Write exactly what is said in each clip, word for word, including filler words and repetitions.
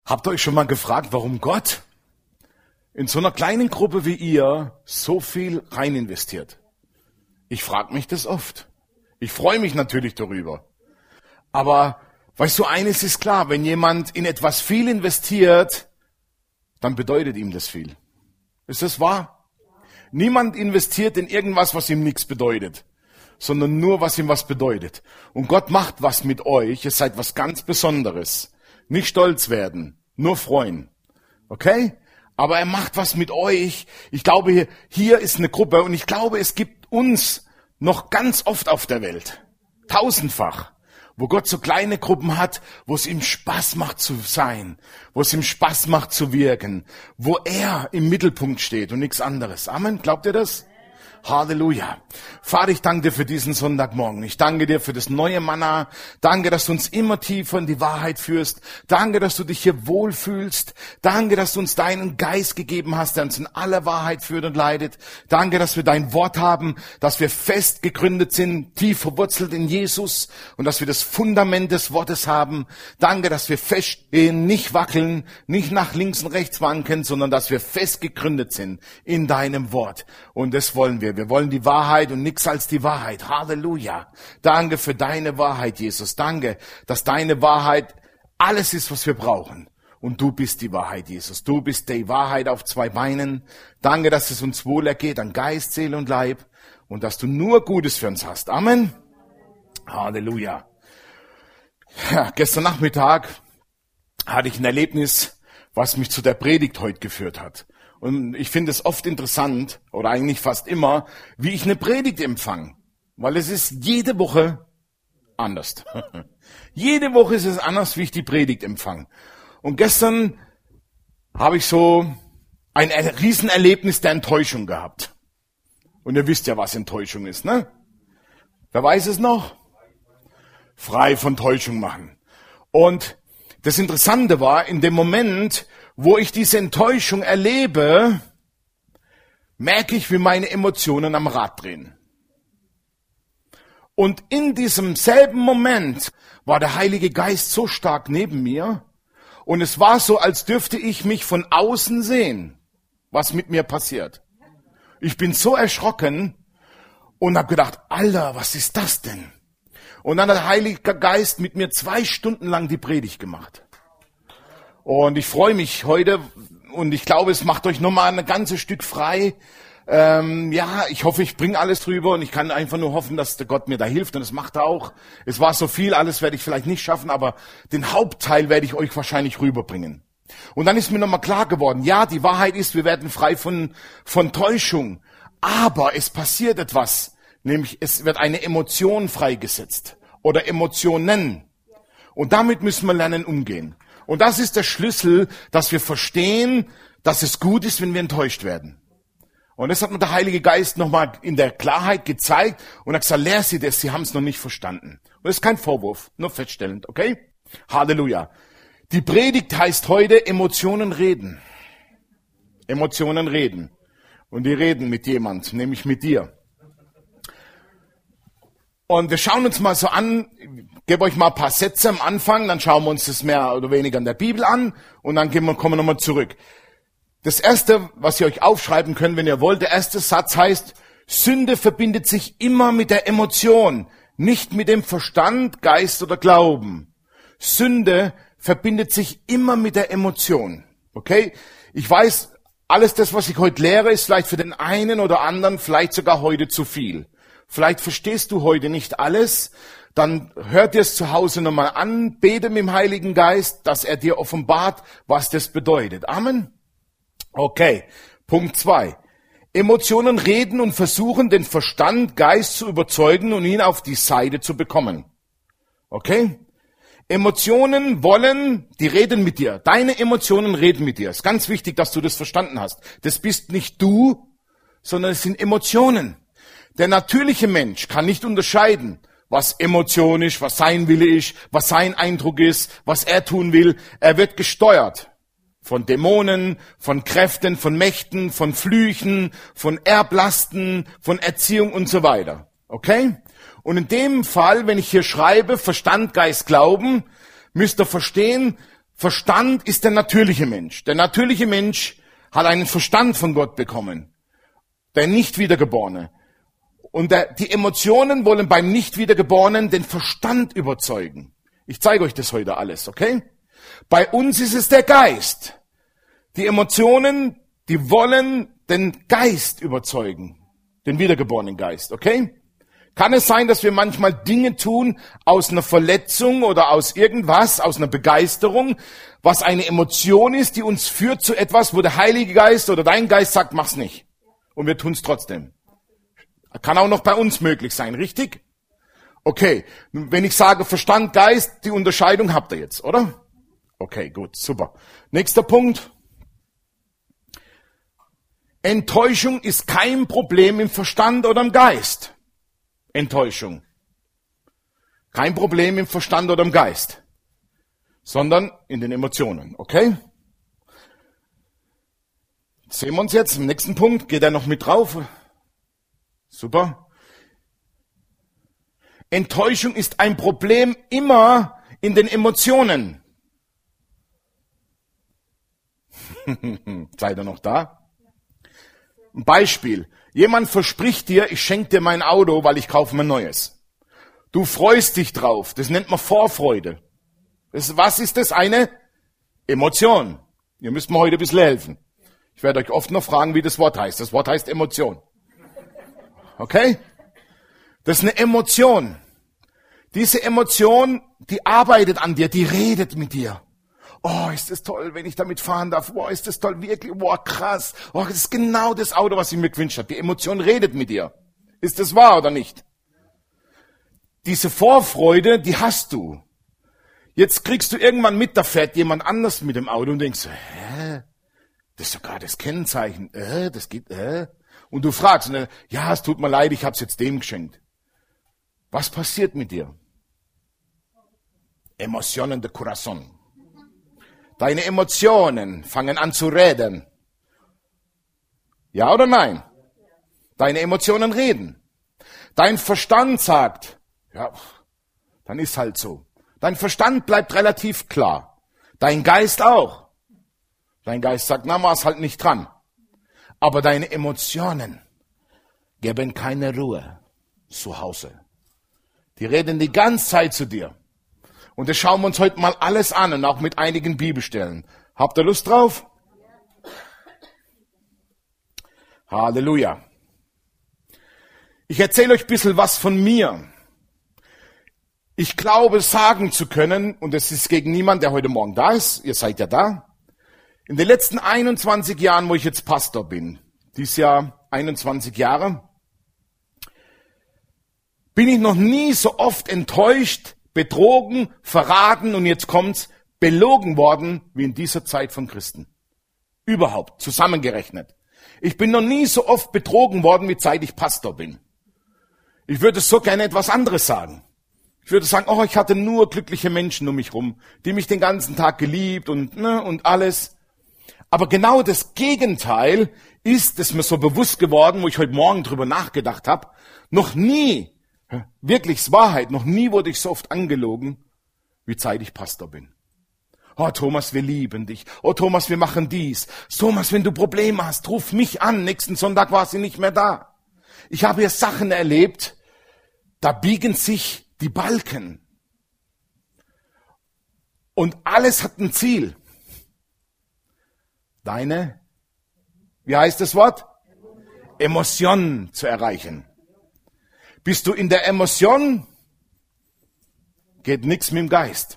Habt ihr euch schon mal gefragt, warum Gott in so einer kleinen Gruppe wie ihr so viel rein investiert? Ich frage mich das oft. Ich freue mich natürlich darüber. Aber weißt du, eines ist klar, wenn jemand in etwas viel investiert, dann bedeutet ihm das viel. Ist das wahr? Niemand investiert in irgendwas, was ihm nichts bedeutet, sondern nur, was ihm was bedeutet. Und Gott macht was mit euch, ihr seid was ganz Besonderes. Nicht stolz werden, nur freuen. Okay? Aber er macht was mit euch. Ich glaube, hier, hier ist eine Gruppe und ich glaube, es gibt uns noch ganz oft auf der Welt, tausendfach, wo Gott so kleine Gruppen hat, wo es ihm Spaß macht zu sein, wo es ihm Spaß macht zu wirken, wo er im Mittelpunkt steht und nichts anderes. Amen, glaubt ihr das? Halleluja. Vater, ich danke dir für diesen Sonntagmorgen. Ich danke dir für das neue Manna. Danke, dass du uns immer tiefer in die Wahrheit führst. Danke, dass du dich hier wohlfühlst. Danke, dass du uns deinen Geist gegeben hast, der uns in aller Wahrheit führt und leitet. Danke, dass wir dein Wort haben, dass wir fest gegründet sind, tief verwurzelt in Jesus und dass wir das Fundament des Wortes haben. Danke, dass wir feststehen, nicht wackeln, nicht nach links und rechts wanken, sondern dass wir fest gegründet sind in deinem Wort. Und das wollen wir. Wir wollen die Wahrheit und nichts als die Wahrheit. Halleluja. Danke für deine Wahrheit, Jesus. Danke, dass deine Wahrheit alles ist, was wir brauchen. Und du bist die Wahrheit, Jesus. Du bist die Wahrheit auf zwei Beinen. Danke, dass es uns wohl ergeht an Geist, Seele und Leib. Und dass du nur Gutes für uns hast. Amen. Halleluja. Ja, gestern Nachmittag hatte ich ein Erlebnis, was mich zu der Predigt heute geführt hat. Und ich finde es oft interessant, oder eigentlich fast immer, wie ich eine Predigt empfange. Weil es ist jede Woche anders. Jede Woche ist es anders, wie ich die Predigt empfange. Und gestern habe ich so ein Riesenerlebnis der Enttäuschung gehabt. Und ihr wisst ja, was Enttäuschung ist, ne? Wer weiß es noch? Frei von Täuschung machen. Und das Interessante war, in dem Moment, wo ich diese Enttäuschung erlebe, merke ich, wie meine Emotionen am Rad drehen. Und in diesem selben Moment war der Heilige Geist so stark neben mir und es war so, als dürfte ich mich von außen sehen, was mit mir passiert. Ich bin so erschrocken und habe gedacht, Alter, was ist das denn? Und dann hat der Heilige Geist mit mir zwei Stunden lang die Predigt gemacht. Und ich freue mich heute und ich glaube, es macht euch nochmal ein ganzes Stück frei. Ähm, ja, ich hoffe, ich bringe alles drüber und ich kann einfach nur hoffen, dass der Gott mir da hilft und das macht er auch. Es war so viel, alles werde ich vielleicht nicht schaffen, aber den Hauptteil werde ich euch wahrscheinlich rüberbringen. Und dann ist mir nochmal klar geworden, ja, die Wahrheit ist, wir werden frei von, von Täuschung, aber es passiert etwas, nämlich es wird eine Emotion freigesetzt oder Emotionen und damit müssen wir lernen umgehen. Und das ist der Schlüssel, dass wir verstehen, dass es gut ist, wenn wir enttäuscht werden. Und das hat mir der Heilige Geist nochmal in der Klarheit gezeigt und hat gesagt, lehr sie das, sie haben es noch nicht verstanden. Und das ist kein Vorwurf, nur feststellend, okay? Halleluja. Die Predigt heißt heute Emotionen reden. Emotionen reden. Und die reden mit jemand, nämlich mit dir. Und wir schauen uns mal so an, ich gebe euch mal ein paar Sätze am Anfang, dann schauen wir uns das mehr oder weniger in der Bibel an und dann gehen wir, kommen wir nochmal zurück. Das erste, was ihr euch aufschreiben könnt, wenn ihr wollt, der erste Satz heißt, Sünde verbindet sich immer mit der Emotion, nicht mit dem Verstand, Geist oder Glauben. Sünde verbindet sich immer mit der Emotion. Okay? Ich weiß, alles das, was ich heute lehre, ist vielleicht für den einen oder anderen vielleicht sogar heute zu viel. Vielleicht verstehst du heute nicht alles, dann hör dir es zu Hause nochmal an, bete mit dem Heiligen Geist, dass er dir offenbart, was das bedeutet. Amen? Okay, Punkt zwei. Emotionen reden und versuchen, den Verstand, Geist zu überzeugen und ihn auf die Seite zu bekommen. Okay? Emotionen wollen, die reden mit dir. Deine Emotionen reden mit dir. Es ist ganz wichtig, dass du das verstanden hast. Das bist nicht du, sondern es sind Emotionen. Der natürliche Mensch kann nicht unterscheiden, was Emotion ist, was sein Wille ist, was sein Eindruck ist, was er tun will. Er wird gesteuert von Dämonen, von Kräften, von Mächten, von Flüchen, von Erblasten, von Erziehung und so weiter. Okay? Und in dem Fall, wenn ich hier schreibe, Verstand, Geist, Glauben, müsst ihr verstehen, Verstand ist der natürliche Mensch. Der natürliche Mensch hat einen Verstand von Gott bekommen. Der Nicht-Wiedergeborene. Und der, die Emotionen wollen beim Nicht-Wiedergeborenen den Verstand überzeugen. Ich zeige euch das heute alles, okay? Bei uns ist es der Geist. Die Emotionen, die wollen den Geist überzeugen. Den wiedergeborenen Geist, okay? Kann es sein, dass wir manchmal Dinge tun aus einer Verletzung oder aus irgendwas, aus einer Begeisterung, was eine Emotion ist, die uns führt zu etwas, wo der Heilige Geist oder dein Geist sagt, mach's nicht. Und wir tun's trotzdem. Kann auch noch bei uns möglich sein, richtig? Okay, wenn ich sage Verstand, Geist, die Unterscheidung habt ihr jetzt, oder? Okay, gut, super. Nächster Punkt. Enttäuschung ist kein Problem im Verstand oder im Geist. Enttäuschung. Kein Problem im Verstand oder im Geist, sondern in den Emotionen, okay? Sehen wir uns jetzt im nächsten Punkt. Geht er noch mit drauf? Super. Enttäuschung ist ein Problem immer in den Emotionen. Seid ihr noch da? Ein Beispiel. Jemand verspricht dir, ich schenke dir mein Auto, weil ich kaufe mir ein neues. Du freust dich drauf. Das nennt man Vorfreude. Das, was ist das? Eine Emotion. Ihr müsst mir heute ein bisschen helfen. Ich werde euch oft noch fragen, wie das Wort heißt. Das Wort heißt Emotion. Okay? Das ist eine Emotion. Diese Emotion, die arbeitet an dir, die redet mit dir. Oh, ist das toll, wenn ich damit fahren darf. Boah, ist das toll, wirklich. Boah, krass. Oh, das ist genau das Auto, was ich mir gewünscht habe. Die Emotion redet mit dir. Ist das wahr oder nicht? Diese Vorfreude, die hast du. Jetzt kriegst du irgendwann mit, da fährt jemand anders mit dem Auto und denkst, hä? Das ist sogar das Kennzeichen. Äh, das geht, äh? Und du fragst, ne, ja, es tut mir leid, ich hab's jetzt dem geschenkt. Was passiert mit dir? Emotionen de Corazon. Deine Emotionen fangen an zu reden. Ja oder nein? Deine Emotionen reden. Dein Verstand sagt, ja, dann ist halt so. Dein Verstand bleibt relativ klar. Dein Geist auch. Dein Geist sagt, na, mach's halt nicht dran. Aber deine Emotionen geben keine Ruhe zu Hause. Die reden die ganze Zeit zu dir. Und das schauen wir uns heute mal alles an und auch mit einigen Bibelstellen. Habt ihr Lust drauf? Halleluja. Ich erzähle euch ein bisschen was von mir. Ich glaube, sagen zu können, und es ist gegen niemand, der heute Morgen da ist, ihr seid ja da, in den letzten einundzwanzig Jahren, wo ich jetzt Pastor bin, dieses Jahr einundzwanzig Jahre, bin ich noch nie so oft enttäuscht, betrogen, verraten und jetzt kommt's, belogen worden wie in dieser Zeit von Christen. Überhaupt, zusammengerechnet. Ich bin noch nie so oft betrogen worden, wie seit ich Pastor bin. Ich würde so gerne etwas anderes sagen. Ich würde sagen, oh, ich hatte nur glückliche Menschen um mich rum, die mich den ganzen Tag geliebt und, ne, und alles. Aber genau das Gegenteil ist es mir so bewusst geworden, wo ich heute Morgen drüber nachgedacht habe. Noch nie, wirklich Wahrheit, noch nie wurde ich so oft angelogen, wie seit ich Pastor bin. Oh Thomas, wir lieben dich. Oh Thomas, wir machen dies. Thomas, wenn du Probleme hast, ruf mich an. Nächsten Sonntag war sie nicht mehr da. Ich habe hier Sachen erlebt, da biegen sich die Balken. Und alles hat ein Ziel. Deine, wie heißt das Wort? Emotion zu erreichen. Bist du in der Emotion, geht nichts mit dem Geist.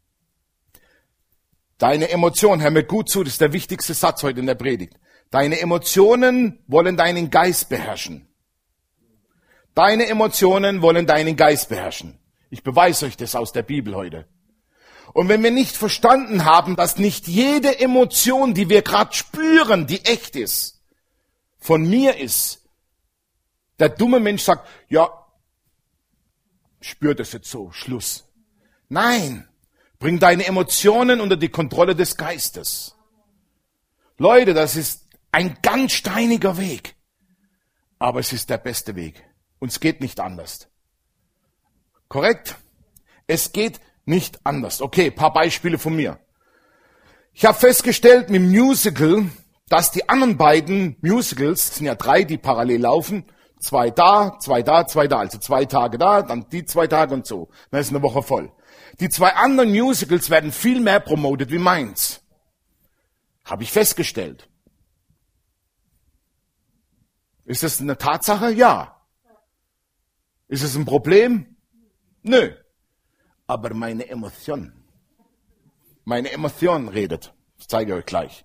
Deine Emotionen, hör mir gut zu, das ist der wichtigste Satz heute in der Predigt. Deine Emotionen wollen deinen Geist beherrschen. Deine Emotionen wollen deinen Geist beherrschen. Ich beweise euch das aus der Bibel heute. Und wenn wir nicht verstanden haben, dass nicht jede Emotion, die wir gerade spüren, die echt ist, von mir ist, der dumme Mensch sagt, ja, spür das jetzt so, Schluss. Nein, bring deine Emotionen unter die Kontrolle des Geistes. Leute, das ist ein ganz steiniger Weg, aber es ist der beste Weg. Und es geht nicht anders. Korrekt? Es geht nicht anders. Okay, paar Beispiele von mir. Ich habe festgestellt mit dem Musical, dass die anderen beiden Musicals, es sind ja drei, die parallel laufen, zwei da, zwei da, zwei da, also zwei Tage da, dann die zwei Tage und so. Dann ist eine Woche voll. Die zwei anderen Musicals werden viel mehr promotet wie meins. Habe ich festgestellt. Ist das eine Tatsache? Ja. Ist es ein Problem? Nö. Aber meine Emotion, meine Emotion redet. Das zeige ich euch gleich.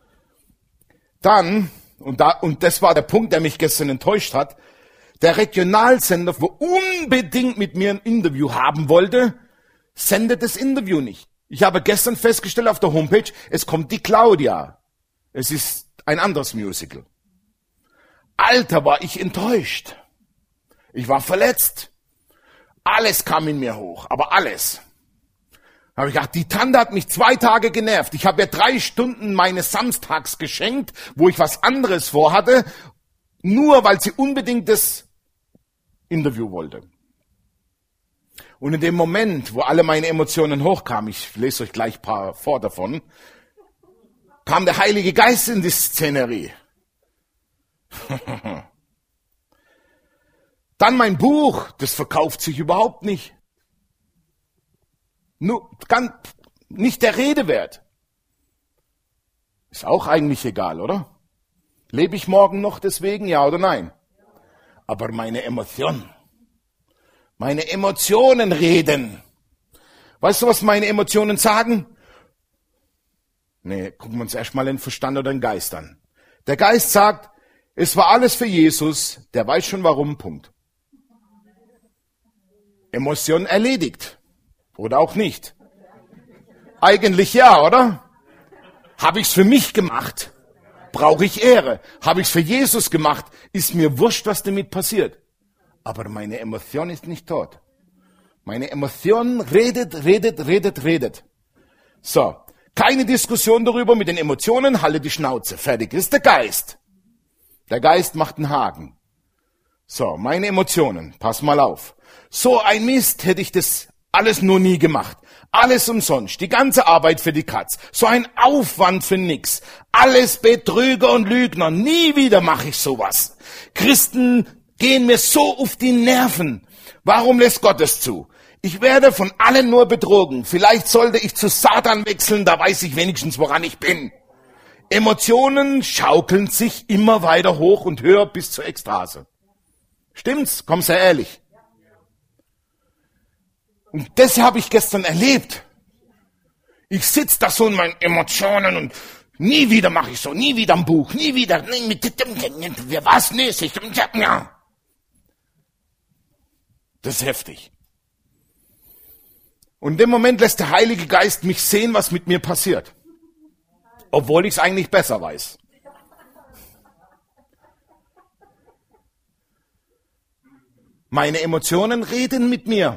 Dann, und, da, und das war der Punkt, der mich gestern enttäuscht hat, der Regionalsender, wo unbedingt mit mir ein Interview haben wollte, sendet das Interview nicht. Ich habe gestern festgestellt auf der Homepage, es kommt die Claudia. Es ist ein anderes Musical. Alter, war ich enttäuscht. Ich war verletzt. Alles kam in mir hoch, aber alles. Da habe ich gedacht, die Tante hat mich zwei Tage genervt. Ich habe ihr drei Stunden meines Samstags geschenkt, wo ich was anderes vorhatte, nur weil sie unbedingt das Interview wollte. Und in dem Moment, wo alle meine Emotionen hochkamen, ich lese euch gleich ein paar vor davon, kam der Heilige Geist in die Szenerie. Dann mein Buch, das verkauft sich überhaupt nicht. Nur ganz, nicht der Rede wert. Ist auch eigentlich egal, oder? Lebe ich morgen noch deswegen, ja oder nein? Aber meine Emotionen, meine Emotionen reden. Weißt du, was meine Emotionen sagen? Nee, gucken wir uns erstmal den Verstand oder den Geist an. Der Geist sagt, es war alles für Jesus, der weiß schon warum, Punkt. Emotion erledigt. Oder auch nicht. Eigentlich ja, oder? Habe ich's für mich gemacht? Brauche ich Ehre? Habe ich's für Jesus gemacht? Ist mir wurscht, was damit passiert. Aber meine Emotion ist nicht tot. Meine Emotion redet, redet, redet, redet. So, keine Diskussion darüber mit den Emotionen, halte die Schnauze. Fertig ist der Geist. Der Geist macht einen Haken. So, meine Emotionen, pass mal auf. So ein Mist hätte ich das alles nur nie gemacht. Alles umsonst. Die ganze Arbeit für die Katz. So ein Aufwand für nix. Alles Betrüger und Lügner. Nie wieder mache ich sowas. Christen gehen mir so auf die Nerven. Warum lässt Gott es zu? Ich werde von allen nur betrogen. Vielleicht sollte ich zu Satan wechseln, da weiß ich wenigstens, woran ich bin. Emotionen schaukeln sich immer weiter hoch und höher bis zur Ekstase. Stimmt's? Komm sehr ehrlich. Und das habe ich gestern erlebt. Ich sitze da so in meinen Emotionen und nie wieder mache ich so, nie wieder ein Buch, nie wieder. Wer was nicht? Das ist heftig. Und in dem Moment lässt der Heilige Geist mich sehen, was mit mir passiert. Obwohl ich es eigentlich besser weiß. Meine Emotionen reden mit mir.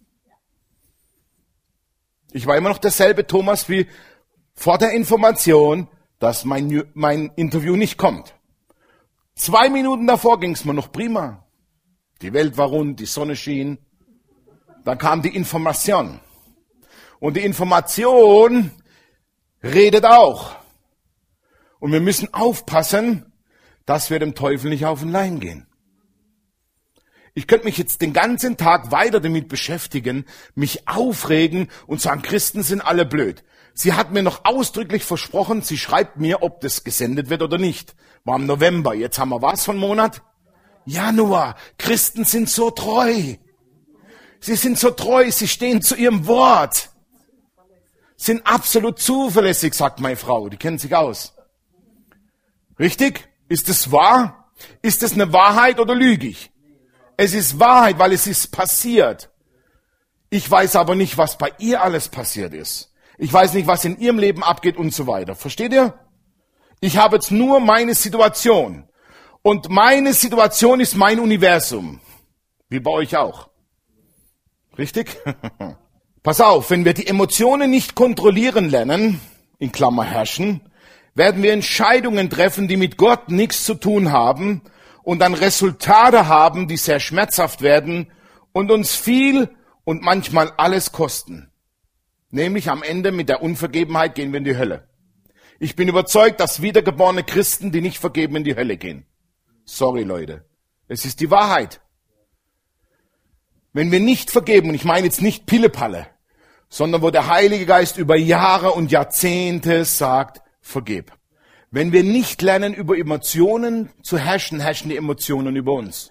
Ich war immer noch derselbe Thomas wie vor der Information, dass mein, mein Interview nicht kommt. Zwei Minuten davor ging es mir noch prima. Die Welt war rund, die Sonne schien. Dann kam die Information. Und die Information redet auch. Und wir müssen aufpassen, dass wir dem Teufel nicht auf den Leim gehen. Ich könnte mich jetzt den ganzen Tag weiter damit beschäftigen, mich aufregen und sagen, Christen sind alle blöd. Sie hat mir noch ausdrücklich versprochen, sie schreibt mir, ob das gesendet wird oder nicht. War im November, jetzt haben wir was von Monat? Januar. Christen sind so treu. Sie sind so treu, sie stehen zu ihrem Wort. Sind absolut zuverlässig, sagt meine Frau, die kennt sich aus. Richtig? Ist es wahr? Ist es eine Wahrheit oder lüge ich? Es ist Wahrheit, weil es ist passiert. Ich weiß aber nicht, was bei ihr alles passiert ist. Ich weiß nicht, was in ihrem Leben abgeht und so weiter. Versteht ihr? Ich habe jetzt nur meine Situation. Und meine Situation ist mein Universum. Wie bei euch auch. Richtig? Pass auf, wenn wir die Emotionen nicht kontrollieren lernen, in Klammer herrschen, werden wir Entscheidungen treffen, die mit Gott nichts zu tun haben und dann Resultate haben, die sehr schmerzhaft werden und uns viel und manchmal alles kosten. Nämlich am Ende mit der Unvergebenheit gehen wir in die Hölle. Ich bin überzeugt, dass wiedergeborene Christen, die nicht vergeben, in die Hölle gehen. Sorry, Leute. Es ist die Wahrheit. Wenn wir nicht vergeben, und ich meine jetzt nicht Pillepalle, sondern wo der Heilige Geist über Jahre und Jahrzehnte sagt, vergib. Wenn wir nicht lernen, über Emotionen zu herrschen, herrschen die Emotionen über uns.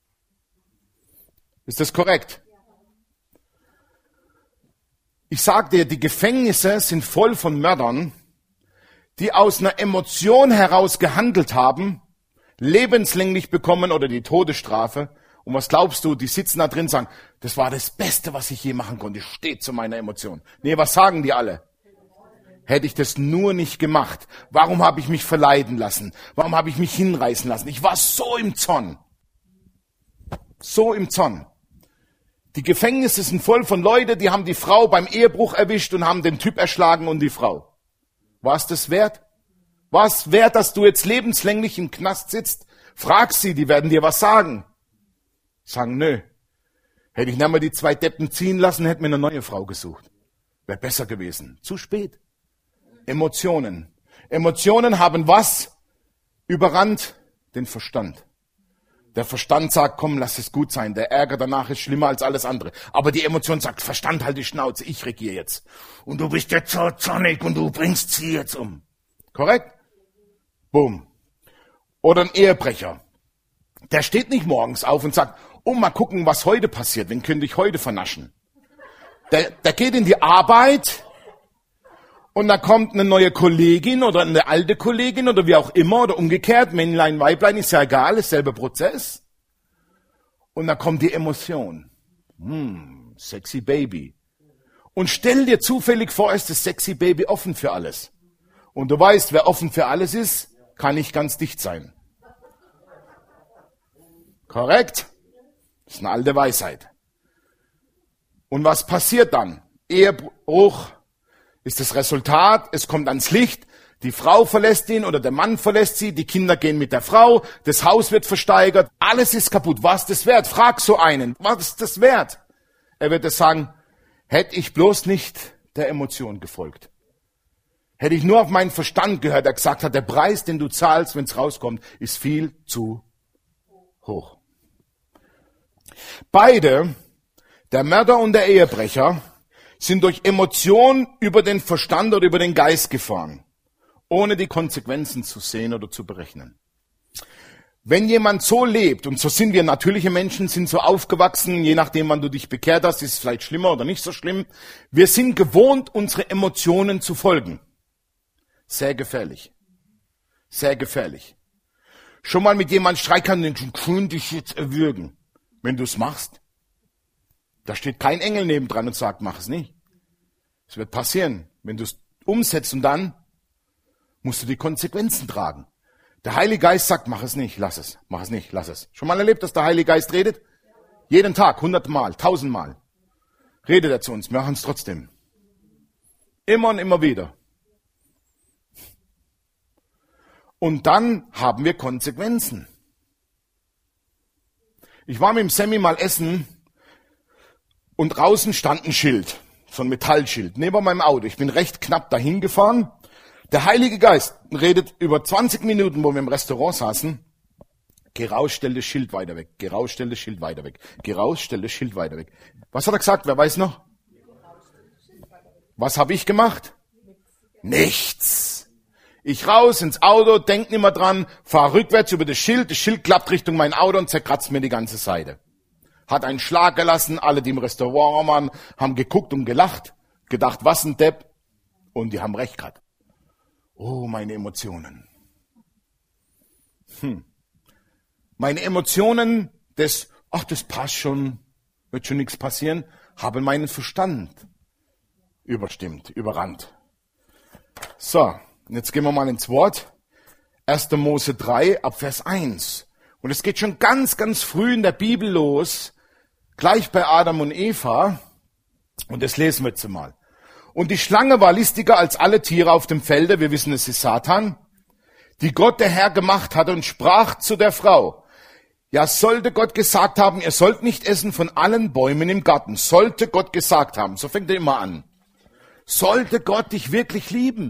Ist das korrekt? Ich sage dir, die Gefängnisse sind voll von Mördern, die aus einer Emotion heraus gehandelt haben, lebenslänglich bekommen oder die Todesstrafe. Und was glaubst du, die sitzen da drin und sagen, das war das Beste, was ich je machen konnte, ich stehe zu meiner Emotion. Nee, was sagen die alle? Hätte ich das nur nicht gemacht. Warum habe ich mich verleiten lassen? Warum habe ich mich hinreißen lassen? Ich war so im Zorn. So im Zorn. Die Gefängnisse sind voll von Leuten, die haben die Frau beim Ehebruch erwischt und haben den Typ erschlagen und die Frau. War es das wert? War es wert, dass du jetzt lebenslänglich im Knast sitzt? Frag sie, die werden dir was sagen. Sagen, nö. Hätte ich nicht mal die zwei Deppen ziehen lassen, hätte mir eine neue Frau gesucht. Wäre besser gewesen. Zu spät. Emotionen. Emotionen haben was? Überrannt? Den Verstand. Der Verstand sagt, komm, lass es gut sein. Der Ärger danach ist schlimmer als alles andere. Aber die Emotion sagt, Verstand, halt die Schnauze, ich regiere jetzt. Und du bist jetzt so zornig und du bringst sie jetzt um. Korrekt? Boom. Oder ein Ehebrecher. Der steht nicht morgens auf und sagt, oh, mal gucken, was heute passiert. Wen könnte ich heute vernaschen? Der, der geht in die Arbeit und da kommt eine neue Kollegin oder eine alte Kollegin oder wie auch immer oder umgekehrt, Männlein, Weiblein, ist ja egal, ist selber Prozess. Und dann kommt die Emotion. Hm, sexy Baby. Und stell dir zufällig vor, ist das sexy Baby offen für alles. Und du weißt, wer offen für alles ist, kann nicht ganz dicht sein. Korrekt? Das ist eine alte Weisheit. Und was passiert dann? Ehebruch ist das Resultat, es kommt ans Licht, die Frau verlässt ihn oder der Mann verlässt sie, die Kinder gehen mit der Frau, das Haus wird versteigert, alles ist kaputt. Was ist das wert? Frag so einen, was ist das wert? Er wird es sagen, hätte ich bloß nicht der Emotion gefolgt. Hätte ich nur auf meinen Verstand gehört, der gesagt hat, der Preis, den du zahlst, wenn es rauskommt, ist viel zu hoch. Beide, der Mörder und der Ehebrecher, sind durch Emotion über den Verstand oder über den Geist gefahren, ohne die Konsequenzen zu sehen oder zu berechnen. Wenn jemand so lebt, und so sind wir natürliche Menschen, sind so aufgewachsen, je nachdem, wann du dich bekehrt hast, ist es vielleicht schlimmer oder nicht so schlimm. Wir sind gewohnt, unsere Emotionen zu folgen. Sehr gefährlich. Sehr gefährlich. Schon mal mit jemandem streiten und den könnte ich jetzt erwürgen. Wenn du es machst, da steht kein Engel nebendran und sagt, mach es nicht. Es wird passieren, wenn du es umsetzt und dann musst du die Konsequenzen tragen. Der Heilige Geist sagt, mach es nicht, lass es, mach es nicht, lass es. Schon mal erlebt, dass der Heilige Geist redet? Jeden Tag, hundertmal, tausendmal. Redet er zu uns, wir machen es trotzdem. Immer und immer wieder. Und dann haben wir Konsequenzen. Ich war mit dem Sammy mal essen und draußen stand ein Schild, so ein Metallschild, neben meinem Auto. Ich bin recht knapp dahin gefahren. Der Heilige Geist redet über zwanzig Minuten, wo wir im Restaurant saßen. Geh raus, stell das Schild weiter weg. Geh raus, stell das Schild weiter weg. Geh raus, stell das Schild weiter weg. Was hat er gesagt? Wer weiß noch? Was habe ich gemacht? Nichts. Ich raus ins Auto, denk nicht mehr dran, fahr rückwärts über das Schild, das Schild klappt Richtung mein Auto und zerkratzt mir die ganze Seite. Hat einen Schlag gelassen, alle, die im Restaurant waren, haben geguckt und gelacht, gedacht, was ein Depp, und die haben recht gehabt. Oh, meine Emotionen. Hm. Meine Emotionen, das, ach, das passt schon, wird schon nichts passieren, haben meinen Verstand überstimmt, überrannt. So. Und jetzt gehen wir mal ins Wort. erster Mose drei, ab Vers eins. Und es geht schon ganz, ganz früh in der Bibel los, gleich bei Adam und Eva. Und das lesen wir jetzt mal. Und die Schlange war listiger als alle Tiere auf dem Felde, wir wissen, es ist Satan, die Gott der Herr gemacht hatte und sprach zu der Frau. Ja, sollte Gott gesagt haben, ihr sollt nicht essen von allen Bäumen im Garten. Sollte Gott gesagt haben. So fängt er immer an. Sollte Gott dich wirklich lieben?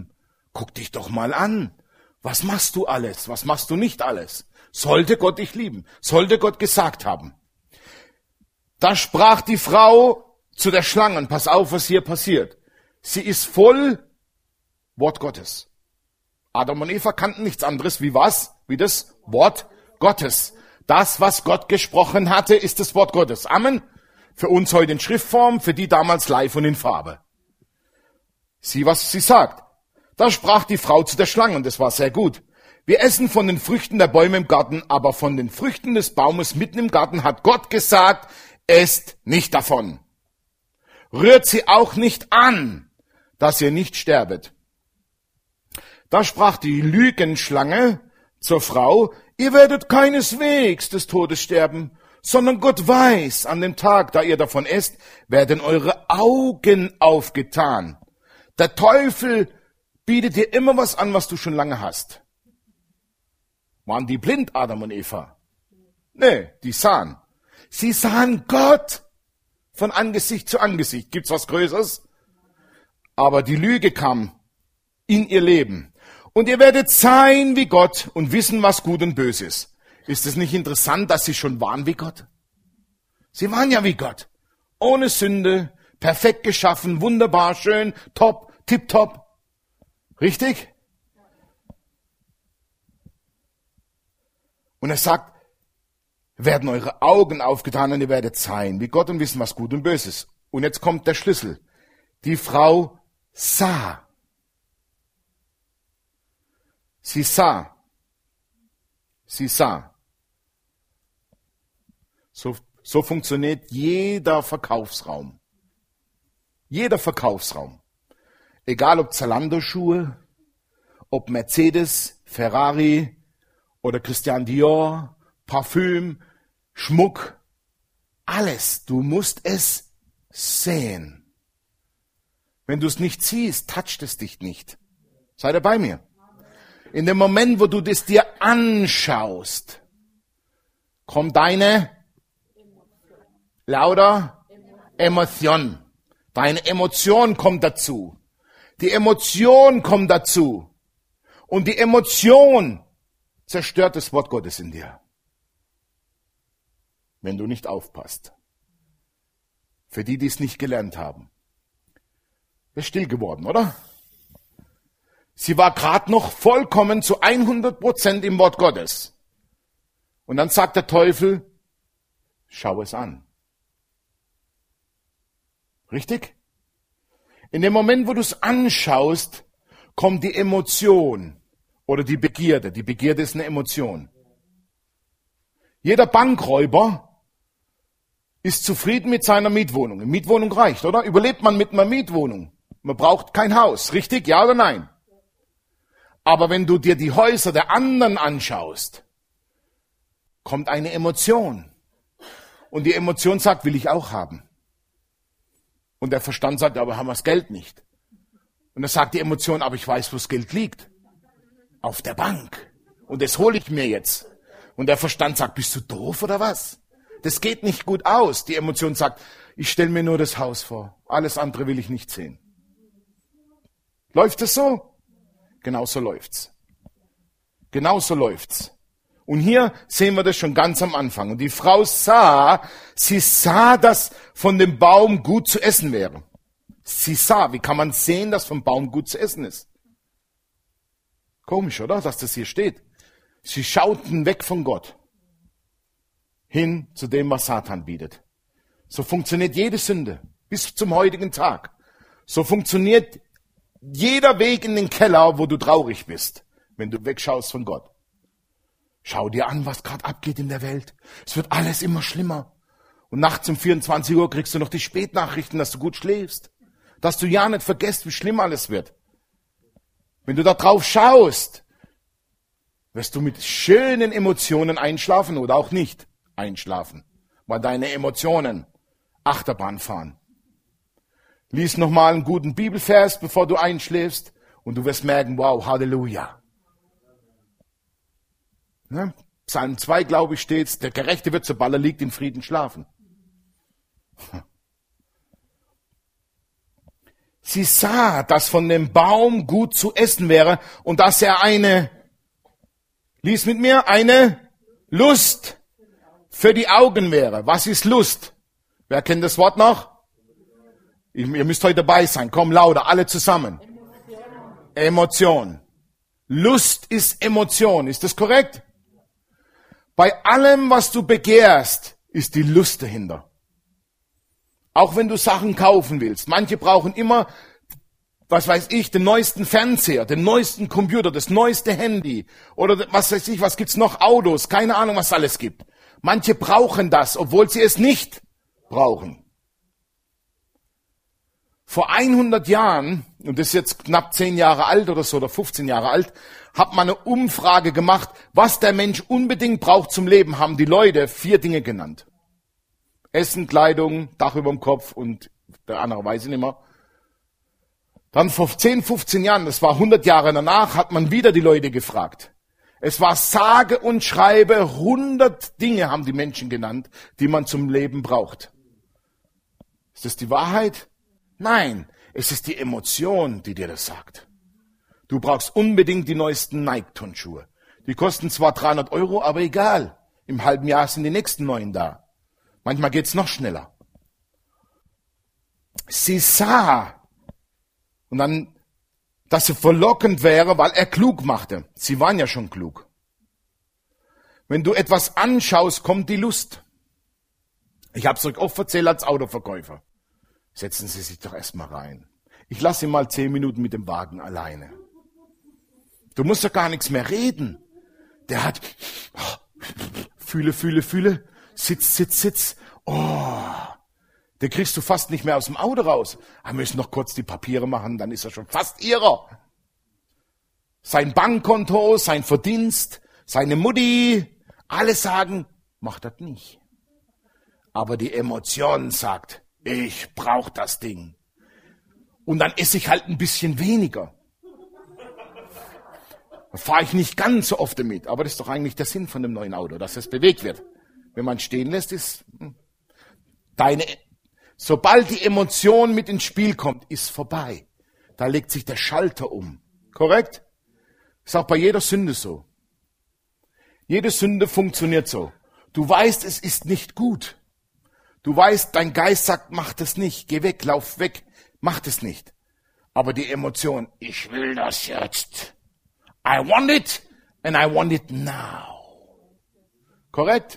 guck dich doch mal an. Was machst du alles? Was machst du nicht alles? Sollte Gott dich lieben? Sollte Gott gesagt haben? Da sprach die Frau zu der Schlange, und pass auf, was hier passiert. Sie ist voll Wort Gottes. Adam und Eva kannten nichts anderes wie was? Wie das Wort Gottes. Das, was Gott gesprochen hatte, ist das Wort Gottes. Amen. Für uns heute in Schriftform, für die damals live und in Farbe. Sieh, was sie sagt. Da sprach die Frau zu der Schlange, und das war sehr gut. Wir essen von den Früchten der Bäume im Garten, aber von den Früchten des Baumes mitten im Garten hat Gott gesagt, esst nicht davon. Rührt sie auch nicht an, dass ihr nicht sterbet. Da sprach die Lügenschlange zur Frau, ihr werdet keineswegs des Todes sterben, sondern Gott weiß, an dem Tag, da ihr davon esst, werden eure Augen aufgetan. Der Teufel bietet dir immer was an, was du schon lange hast. Waren die blind, Adam und Eva? Nee, die sahen. Sie sahen Gott von Angesicht zu Angesicht. Gibt's was Größeres? Aber die Lüge kam in ihr Leben. Und ihr werdet sein wie Gott und wissen, was gut und böse ist. Ist es nicht interessant, dass sie schon waren wie Gott? Sie waren ja wie Gott. Ohne Sünde, perfekt geschaffen, wunderbar, schön, top, tipptopp. Richtig? Und er sagt, werden eure Augen aufgetan und ihr werdet sein wie Gott und wissen, was gut und böse ist. Und jetzt kommt der Schlüssel. Die Frau sah. Sie sah. Sie sah. So, so funktioniert jeder Verkaufsraum. Jeder Verkaufsraum. Egal ob Zalando-Schuhe, ob Mercedes, Ferrari oder Christian Dior, Parfüm, Schmuck, alles. Du musst es sehen. Wenn du es nicht siehst, toucht es dich nicht. Seid ihr bei mir? In dem Moment, wo du das dir anschaust, kommt deine lauter Emotion. Deine Emotion kommt dazu. Die Emotion kommt dazu. Und die Emotion zerstört das Wort Gottes in dir. Wenn du nicht aufpasst. Für die, die es nicht gelernt haben. Ist still geworden, oder? Sie war gerade noch vollkommen zu hundert Prozent im Wort Gottes. Und dann sagt der Teufel, schau es an. Richtig? In dem Moment, wo du es anschaust, kommt die Emotion oder die Begierde. Die Begierde ist eine Emotion. Jeder Bankräuber ist zufrieden mit seiner Mietwohnung. Eine Mietwohnung reicht, oder? Überlebt man mit einer Mietwohnung? Man braucht kein Haus, richtig? Ja oder nein? Aber wenn du dir die Häuser der anderen anschaust, kommt eine Emotion. Und die Emotion sagt, will ich auch haben. Und der Verstand sagt, aber haben wir das Geld nicht. Und dann sagt die Emotion, aber ich weiß, wo das Geld liegt. Auf der Bank. Und das hole ich mir jetzt. Und der Verstand sagt, bist du doof oder was? Das geht nicht gut aus. Die Emotion sagt, ich stelle mir nur das Haus vor. Alles andere will ich nicht sehen. Läuft es so? Genau so läuft's. Genau so läuft's. Und hier sehen wir das schon ganz am Anfang. Und die Frau sah, sie sah, dass von dem Baum gut zu essen wäre. Sie sah, wie kann man sehen, dass vom Baum gut zu essen ist? Komisch, oder? Dass das hier steht. Sie schauten weg von Gott. Hin zu dem, was Satan bietet. So funktioniert jede Sünde. Bis zum heutigen Tag. So funktioniert jeder Weg in den Keller, wo du traurig bist. Wenn du wegschaust von Gott. Schau dir an, was gerade abgeht in der Welt. Es wird alles immer schlimmer. Und nachts um vierundzwanzig Uhr kriegst du noch die Spätnachrichten, dass du gut schläfst. Dass du ja nicht vergisst, wie schlimm alles wird. Wenn du da drauf schaust, wirst du mit schönen Emotionen einschlafen oder auch nicht einschlafen. Weil deine Emotionen Achterbahn fahren. Lies nochmal einen guten Bibelvers, bevor du einschläfst. Und du wirst merken, wow, Halleluja. Ne? Psalm zwei, glaube ich, steht's, der Gerechte wird, sobald er liegt, in Frieden schlafen. Sie sah, dass von dem Baum gut zu essen wäre und dass er eine, lies mit mir, eine Lust für die Augen wäre. Was ist Lust? Wer kennt das Wort noch? Ihr müsst heute dabei sein. Komm, lauter, alle zusammen. Emotion. Lust ist Emotion. Ist das korrekt? Bei allem, was du begehrst, ist die Lust dahinter. Auch wenn du Sachen kaufen willst. Manche brauchen immer, was weiß ich, den neuesten Fernseher, den neuesten Computer, das neueste Handy. Oder was weiß ich, was gibt's noch? Autos, keine Ahnung, was es alles gibt. Manche brauchen das, obwohl sie es nicht brauchen. Vor hundert Jahren, und das ist jetzt knapp zehn Jahre alt oder so, oder fünfzehn Jahre alt, hat man eine Umfrage gemacht, was der Mensch unbedingt braucht zum Leben, haben die Leute vier Dinge genannt. Essen, Kleidung, Dach über dem Kopf und der andere weiß ich nicht mehr. Dann vor zehn, fünfzehn Jahren, das war hundert Jahre danach, hat man wieder die Leute gefragt. Es war sage und schreibe, hundert Dinge haben die Menschen genannt, die man zum Leben braucht. Ist das die Wahrheit? Nein, es ist die Emotion, die dir das sagt. Du brauchst unbedingt die neuesten Nike-Turnschuhe. Die kosten zwar dreihundert Euro, aber egal. Im halben Jahr sind die nächsten neuen da. Manchmal geht's noch schneller. Sie sah, und dann, dass sie verlockend wäre, weil er klug machte. Sie waren ja schon klug. Wenn du etwas anschaust, kommt die Lust. Ich habe es euch oft erzählt als Autoverkäufer. Setzen Sie sich doch erstmal rein. Ich lasse Sie mal zehn Minuten mit dem Wagen alleine. Du musst doch gar nichts mehr reden. Der hat, oh, fühle, fühle, fühle, sitz, sitz, sitz. Oh, den kriegst du fast nicht mehr aus dem Auto raus. Wir müssen noch kurz die Papiere machen, dann ist er schon fast ihrer. Sein Bankkonto, sein Verdienst, seine Mutti, alle sagen, mach das nicht. Aber die Emotion sagt, ich brauch das Ding. Und dann esse ich halt ein bisschen weniger. Da fahre ich nicht ganz so oft damit. Aber das ist doch eigentlich der Sinn von dem neuen Auto, dass es bewegt wird. Wenn man stehen lässt, ist deine, sobald die Emotion mit ins Spiel kommt, ist vorbei. Da legt sich der Schalter um. Korrekt? Ist auch bei jeder Sünde so. Jede Sünde funktioniert so. Du weißt, es ist nicht gut. Du weißt, dein Geist sagt, mach das nicht, geh weg, lauf weg, mach das nicht. Aber die Emotion, ich will das jetzt. I want it and I want it now. Korrekt?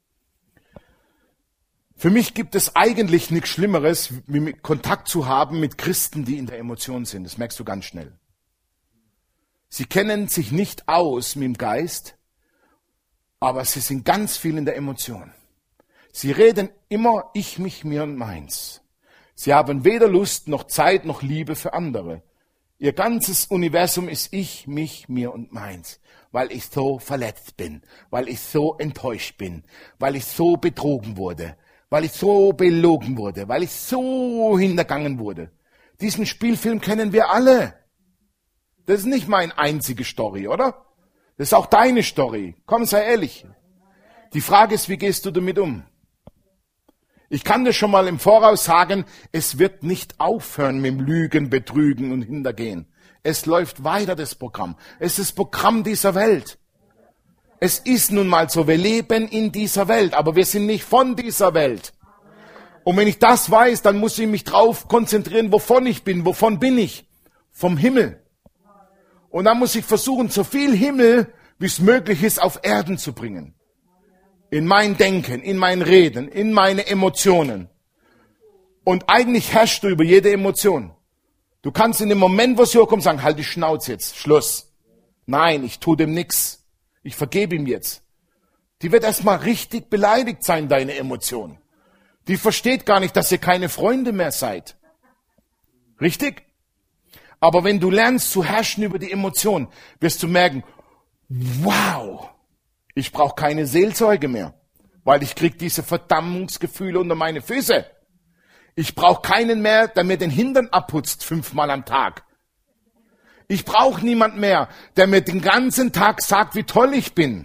Für mich gibt es eigentlich nichts Schlimmeres, wie Kontakt zu haben mit Christen, die in der Emotion sind. Das merkst du ganz schnell. Sie kennen sich nicht aus mit dem Geist, aber sie sind ganz viel in der Emotion. Sie reden immer ich, mich, mir und meins. Sie haben weder Lust noch Zeit noch Liebe für andere. Ihr ganzes Universum ist ich, mich, mir und meins, weil ich so verletzt bin, weil ich so enttäuscht bin, weil ich so betrogen wurde, weil ich so belogen wurde, weil ich so hintergangen wurde. Diesen Spielfilm kennen wir alle. Das ist nicht meine einzige Story, oder? Das ist auch deine Story. Komm, sei ehrlich. Die Frage ist, wie gehst du damit um? Ich kann dir schon mal im Voraus sagen, es wird nicht aufhören mit dem Lügen, Betrügen und Hintergehen. Es läuft weiter, das Programm. Es ist das Programm dieser Welt. Es ist nun mal so, wir leben in dieser Welt, aber wir sind nicht von dieser Welt. Und wenn ich das weiß, dann muss ich mich drauf konzentrieren, wovon ich bin. Wovon bin ich? Vom Himmel. Und dann muss ich versuchen, so viel Himmel, wie es möglich ist, auf Erden zu bringen. In mein Denken, in mein Reden, in meine Emotionen. Und eigentlich herrschst du über jede Emotion. Du kannst in dem Moment, wo es hochkommt, sagen, halt die Schnauze jetzt, Schluss. Nein, ich tue dem nix. Ich vergebe ihm jetzt. Die wird erstmal richtig beleidigt sein, deine Emotion. Die versteht gar nicht, dass ihr keine Freunde mehr seid. Richtig? Aber wenn du lernst zu herrschen über die Emotion, wirst du merken, wow, ich brauche keine Seelsorge mehr, weil ich krieg diese Verdammungsgefühle unter meine Füße. Ich brauche keinen mehr, der mir den Hintern abputzt fünfmal am Tag. Ich brauche niemand mehr, der mir den ganzen Tag sagt, wie toll ich bin.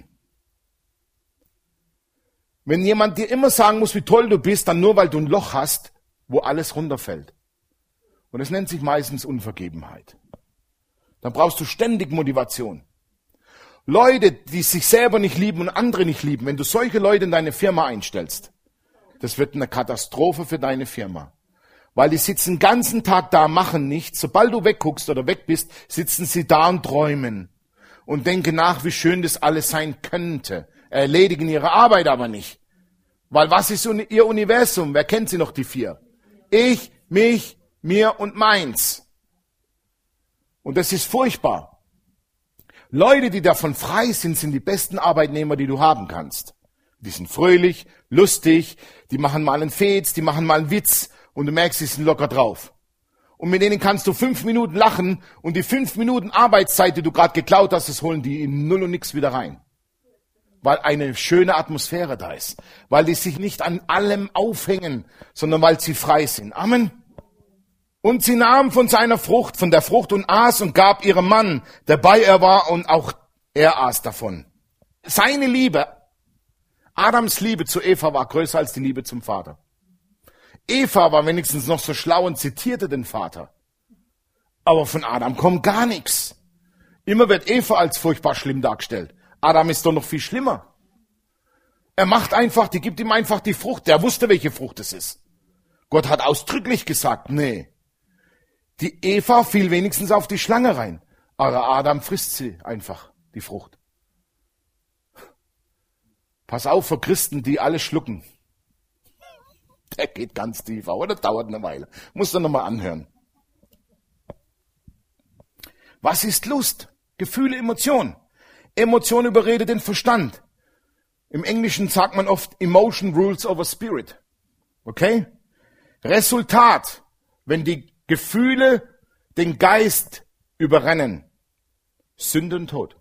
Wenn jemand dir immer sagen muss, wie toll du bist, dann nur, weil du ein Loch hast, wo alles runterfällt. Und es nennt sich meistens Unvergebenheit. Dann brauchst du ständig Motivation. Leute, die sich selber nicht lieben und andere nicht lieben, wenn du solche Leute in deine Firma einstellst, das wird eine Katastrophe für deine Firma. Weil die sitzen den ganzen Tag da, machen nichts. Sobald du wegguckst oder weg bist, sitzen sie da und träumen. Und denken nach, wie schön das alles sein könnte. Erledigen ihre Arbeit aber nicht. Weil was ist ihr Universum? Wer kennt sie noch, die vier? Ich, mich, mir und meins. Und das ist furchtbar. Leute, die davon frei sind, sind die besten Arbeitnehmer, die du haben kannst. Die sind fröhlich, lustig, die machen mal einen Fetz, die machen mal einen Witz und du merkst, sie sind locker drauf. Und mit denen kannst du fünf Minuten lachen und die fünf Minuten Arbeitszeit, die du gerade geklaut hast, das holen die in null und nix wieder rein. Weil eine schöne Atmosphäre da ist. Weil die sich nicht an allem aufhängen, sondern weil sie frei sind. Amen. Und sie nahm von seiner Frucht, von der Frucht und aß und gab ihrem Mann, der bei ihr war, und auch er aß davon. Seine Liebe, Adams Liebe zu Eva war größer als die Liebe zum Vater. Eva war wenigstens noch so schlau und zitierte den Vater. Aber von Adam kommt gar nichts. Immer wird Eva als furchtbar schlimm dargestellt. Adam ist doch noch viel schlimmer. Er macht einfach, die gibt ihm einfach die Frucht. Der wusste, welche Frucht es ist. Gott hat ausdrücklich gesagt, nee. Die Eva fiel wenigstens auf die Schlange rein. Aber Adam frisst sie einfach, die Frucht. Pass auf vor Christen, die alles schlucken. Der geht ganz tief, aber das dauert eine Weile. Musst du nochmal anhören. Was ist Lust? Gefühle, Emotion. Emotion überredet den Verstand. Im Englischen sagt man oft, Emotion rules over spirit. Okay? Resultat, wenn die Gefühle den Geist überrennen. Sünde und Tod.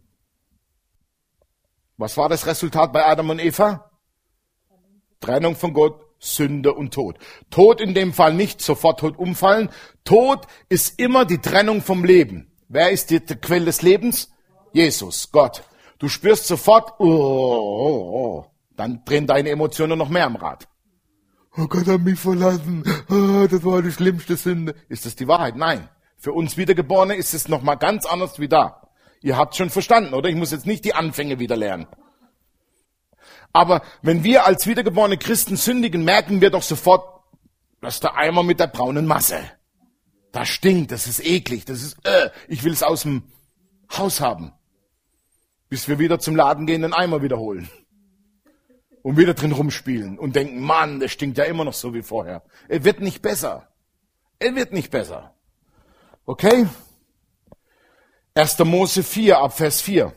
Was war das Resultat bei Adam und Eva? Trennung von Gott, Sünde und Tod. Tod in dem Fall nicht sofort tot umfallen. Tod ist immer die Trennung vom Leben. Wer ist die Quelle des Lebens? Jesus, Gott. Du spürst sofort, oh, oh, oh. Dann drehen deine Emotionen noch mehr am Rad. Oh, Gott hat mich verlassen. Oh, das war die schlimmste Sünde. Ist das die Wahrheit? Nein. Für uns Wiedergeborene ist es nochmal ganz anders wie da. Ihr habt schon verstanden, oder? Ich muss jetzt nicht die Anfänge wieder lernen. Aber wenn wir als wiedergeborene Christen sündigen, merken wir doch sofort, dass der Eimer mit der braunen Masse. Das stinkt, das ist eklig, das ist, äh, ich will es aus dem Haus haben. Bis wir wieder zum Laden gehen, den Eimer wiederholen. Und wieder drin rumspielen und denken, Mann, das stinkt ja immer noch so wie vorher. Er wird nicht besser. Er wird nicht besser. Okay? erster Mose vier, ab Vers vier.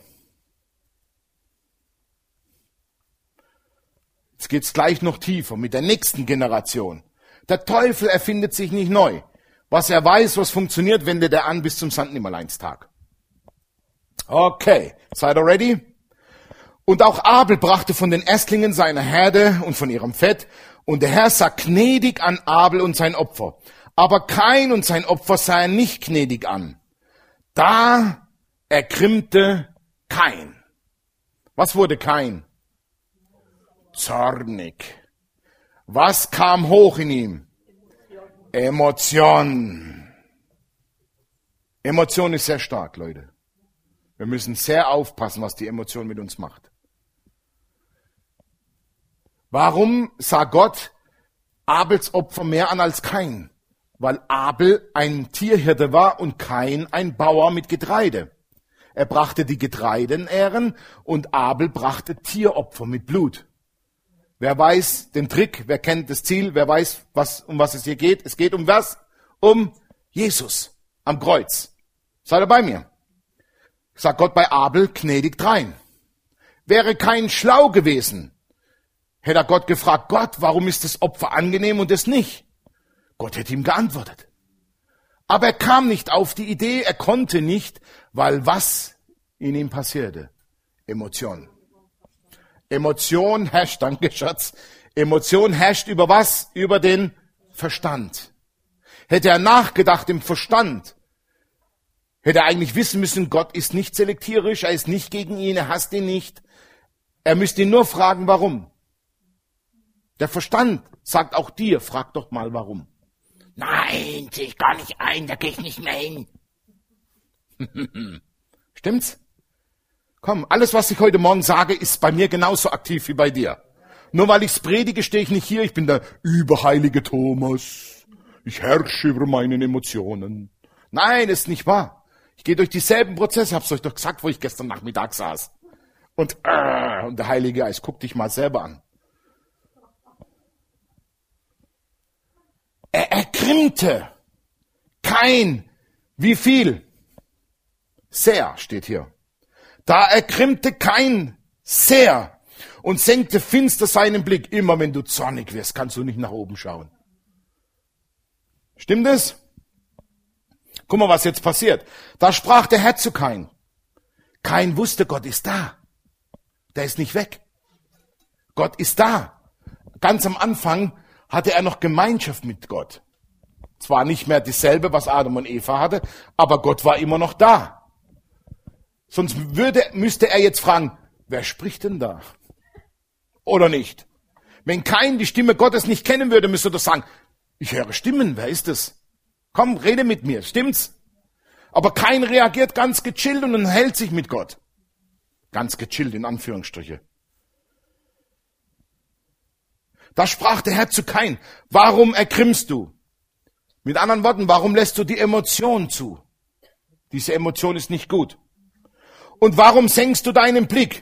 Jetzt geht's gleich noch tiefer mit der nächsten Generation. Der Teufel erfindet sich nicht neu. Was er weiß, was funktioniert, wendet er an bis zum Sankt Nimmerleinstag. Okay, seid ihr ready? Und auch Abel brachte von den Erstlingen seiner Herde und von ihrem Fett. Und der Herr sah gnädig an Abel und sein Opfer. Aber Kain und sein Opfer sah er nicht gnädig an. Da ergrimmte Kain. Was wurde Kain? Zornig. Was kam hoch in ihm? Emotion. Emotion ist sehr stark, Leute. Wir müssen sehr aufpassen, was die Emotion mit uns macht. Warum sah Gott Abels Opfer mehr an als Kain? Weil Abel ein Tierhirte war und Kain ein Bauer mit Getreide. Er brachte die Getreidenähren und Abel brachte Tieropfer mit Blut. Wer weiß den Trick, wer kennt das Ziel, wer weiß, was, um was es hier geht? Es geht um was? Um Jesus am Kreuz. Seid ihr bei mir? Sagt Gott bei Abel gnädig drein. Wäre Kain schlau gewesen, hätte er Gott gefragt, Gott, warum ist das Opfer angenehm und das nicht? Gott hätte ihm geantwortet. Aber er kam nicht auf die Idee, er konnte nicht, weil was in ihm passierte? Emotion. Emotion herrscht, danke Schatz, Emotion herrscht über was? Über den Verstand. Hätte er nachgedacht im Verstand, hätte er eigentlich wissen müssen, Gott ist nicht selektiererisch, er ist nicht gegen ihn, er hasst ihn nicht. Er müsste ihn nur fragen, warum. Der Verstand sagt auch dir, frag doch mal warum. Nein, sehe ich gar nicht ein, da gehe ich nicht mehr hin. Stimmt's? Komm, alles, was ich heute Morgen sage, ist bei mir genauso aktiv wie bei dir. Nur weil ich's predige, stehe ich nicht hier. Ich bin der überheilige Thomas. Ich herrsche über meine Emotionen. Nein, ist nicht wahr. Ich gehe durch dieselben Prozesse. Hab's euch doch gesagt, wo ich gestern Nachmittag saß. Und, äh, und der Heilige Geist, guck dich mal selber an. Er ergrimmte. Kein. Wie viel? Sehr steht hier. Da ergrimmte Kain sehr und senkte finster seinen Blick. Immer wenn du zornig wirst, kannst du nicht nach oben schauen. Stimmt es? Guck mal, was jetzt passiert. Da sprach der Herr zu Kain. Kain wusste, Gott ist da. Der ist nicht weg. Gott ist da. Ganz am Anfang hatte er noch Gemeinschaft mit Gott. Zwar nicht mehr dieselbe, was Adam und Eva hatte, aber Gott war immer noch da. Sonst würde, müsste er jetzt fragen, wer spricht denn da? Oder nicht? Wenn Kain die Stimme Gottes nicht kennen würde, müsste er doch sagen, ich höre Stimmen, wer ist es? Komm, rede mit mir, stimmt's? Aber Kain reagiert ganz gechillt und hält sich mit Gott. Ganz gechillt in Anführungsstriche. Da sprach der Herr zu Kain, warum ergrimmst du? Mit anderen Worten, warum lässt du die Emotion zu? Diese Emotion ist nicht gut. Und warum senkst du deinen Blick?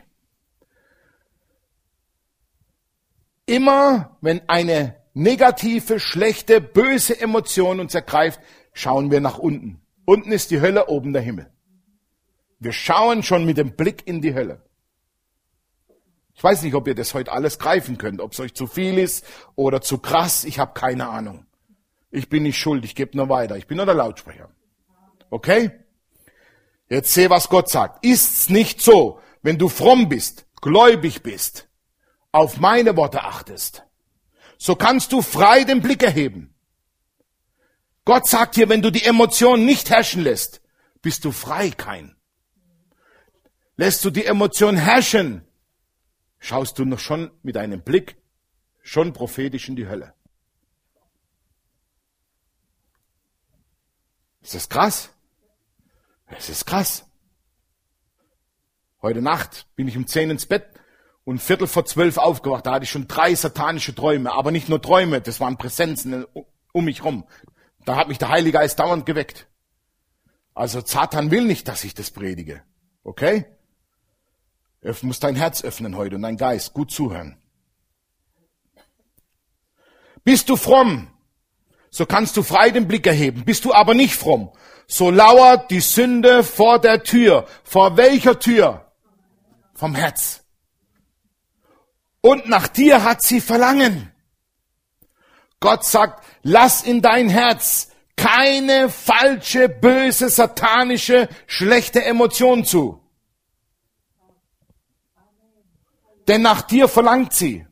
Immer wenn eine negative, schlechte, böse Emotion uns ergreift, schauen wir nach unten. Unten ist die Hölle, oben der Himmel. Wir schauen schon mit dem Blick in die Hölle. Ich weiß nicht, ob ihr das heute alles greifen könnt, ob es euch zu viel ist oder zu krass, ich habe keine Ahnung. Ich bin nicht schuld, ich gebe nur weiter, ich bin nur der Lautsprecher. Okay? Jetzt seh, was Gott sagt. Ist's nicht so, wenn du fromm bist, gläubig bist, auf meine Worte achtest, so kannst du frei den Blick erheben. Gott sagt hier, wenn du die Emotionen nicht herrschen lässt, bist du frei, Kain. Lässt du die Emotionen herrschen, schaust du noch schon mit deinem Blick schon prophetisch in die Hölle. Ist das krass? Es ist krass. Heute Nacht bin ich um zehn ins Bett und viertel vor zwölf aufgewacht. Da hatte ich schon drei satanische Träume. Aber nicht nur Träume, das waren Präsenzen um mich rum. Da hat mich der Heilige Geist dauernd geweckt. Also Satan will nicht, dass ich das predige. Okay? Du musst dein Herz öffnen heute und dein Geist. Gut zuhören. Bist du fromm, so kannst du frei den Blick erheben. Bist du aber nicht fromm, so lauert die Sünde vor der Tür. Vor welcher Tür? Vom Herz. Und nach dir hat sie Verlangen. Gott sagt, lass in dein Herz keine falsche, böse, satanische, schlechte Emotion zu. Denn nach dir verlangt sie.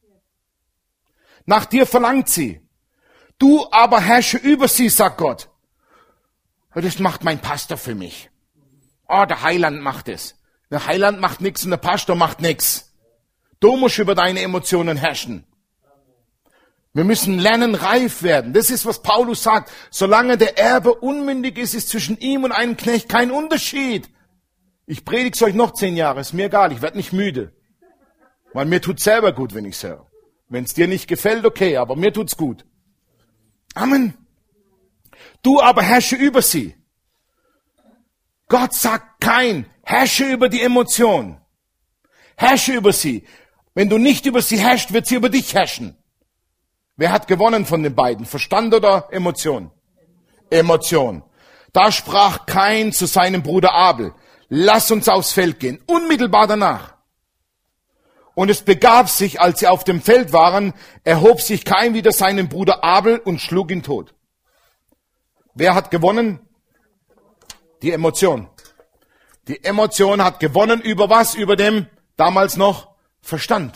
Nach dir verlangt sie. Du aber herrsche über sie, sagt Gott. Das macht mein Pastor für mich. Oh, der Heiland macht es. Der Heiland macht nichts und der Pastor macht nichts. Du musst über deine Emotionen herrschen. Wir müssen lernen, reif werden. Das ist, was Paulus sagt. Solange der Erbe unmündig ist, ist zwischen ihm und einem Knecht kein Unterschied. Ich predige es euch noch zehn Jahre, ist mir egal, ich werde nicht müde. Weil mir tut's selber gut, wenn ich's höre. Wenn es dir nicht gefällt, okay, aber mir tut's gut. Amen. Du aber herrsche über sie. Gott sagt kein, herrsche über die Emotion. Herrsche über sie. Wenn du nicht über sie herrschst, wird sie über dich herrschen. Wer hat gewonnen von den beiden? Verstand oder Emotion? Emotion. Da sprach Kain zu seinem Bruder Abel, lass uns aufs Feld gehen. Unmittelbar danach. Und es begab sich, als sie auf dem Feld waren, erhob sich Kain wider seinen Bruder Abel und schlug ihn tot. Wer hat gewonnen? Die Emotion. Die Emotion hat gewonnen über was? Über dem damals noch Verstand.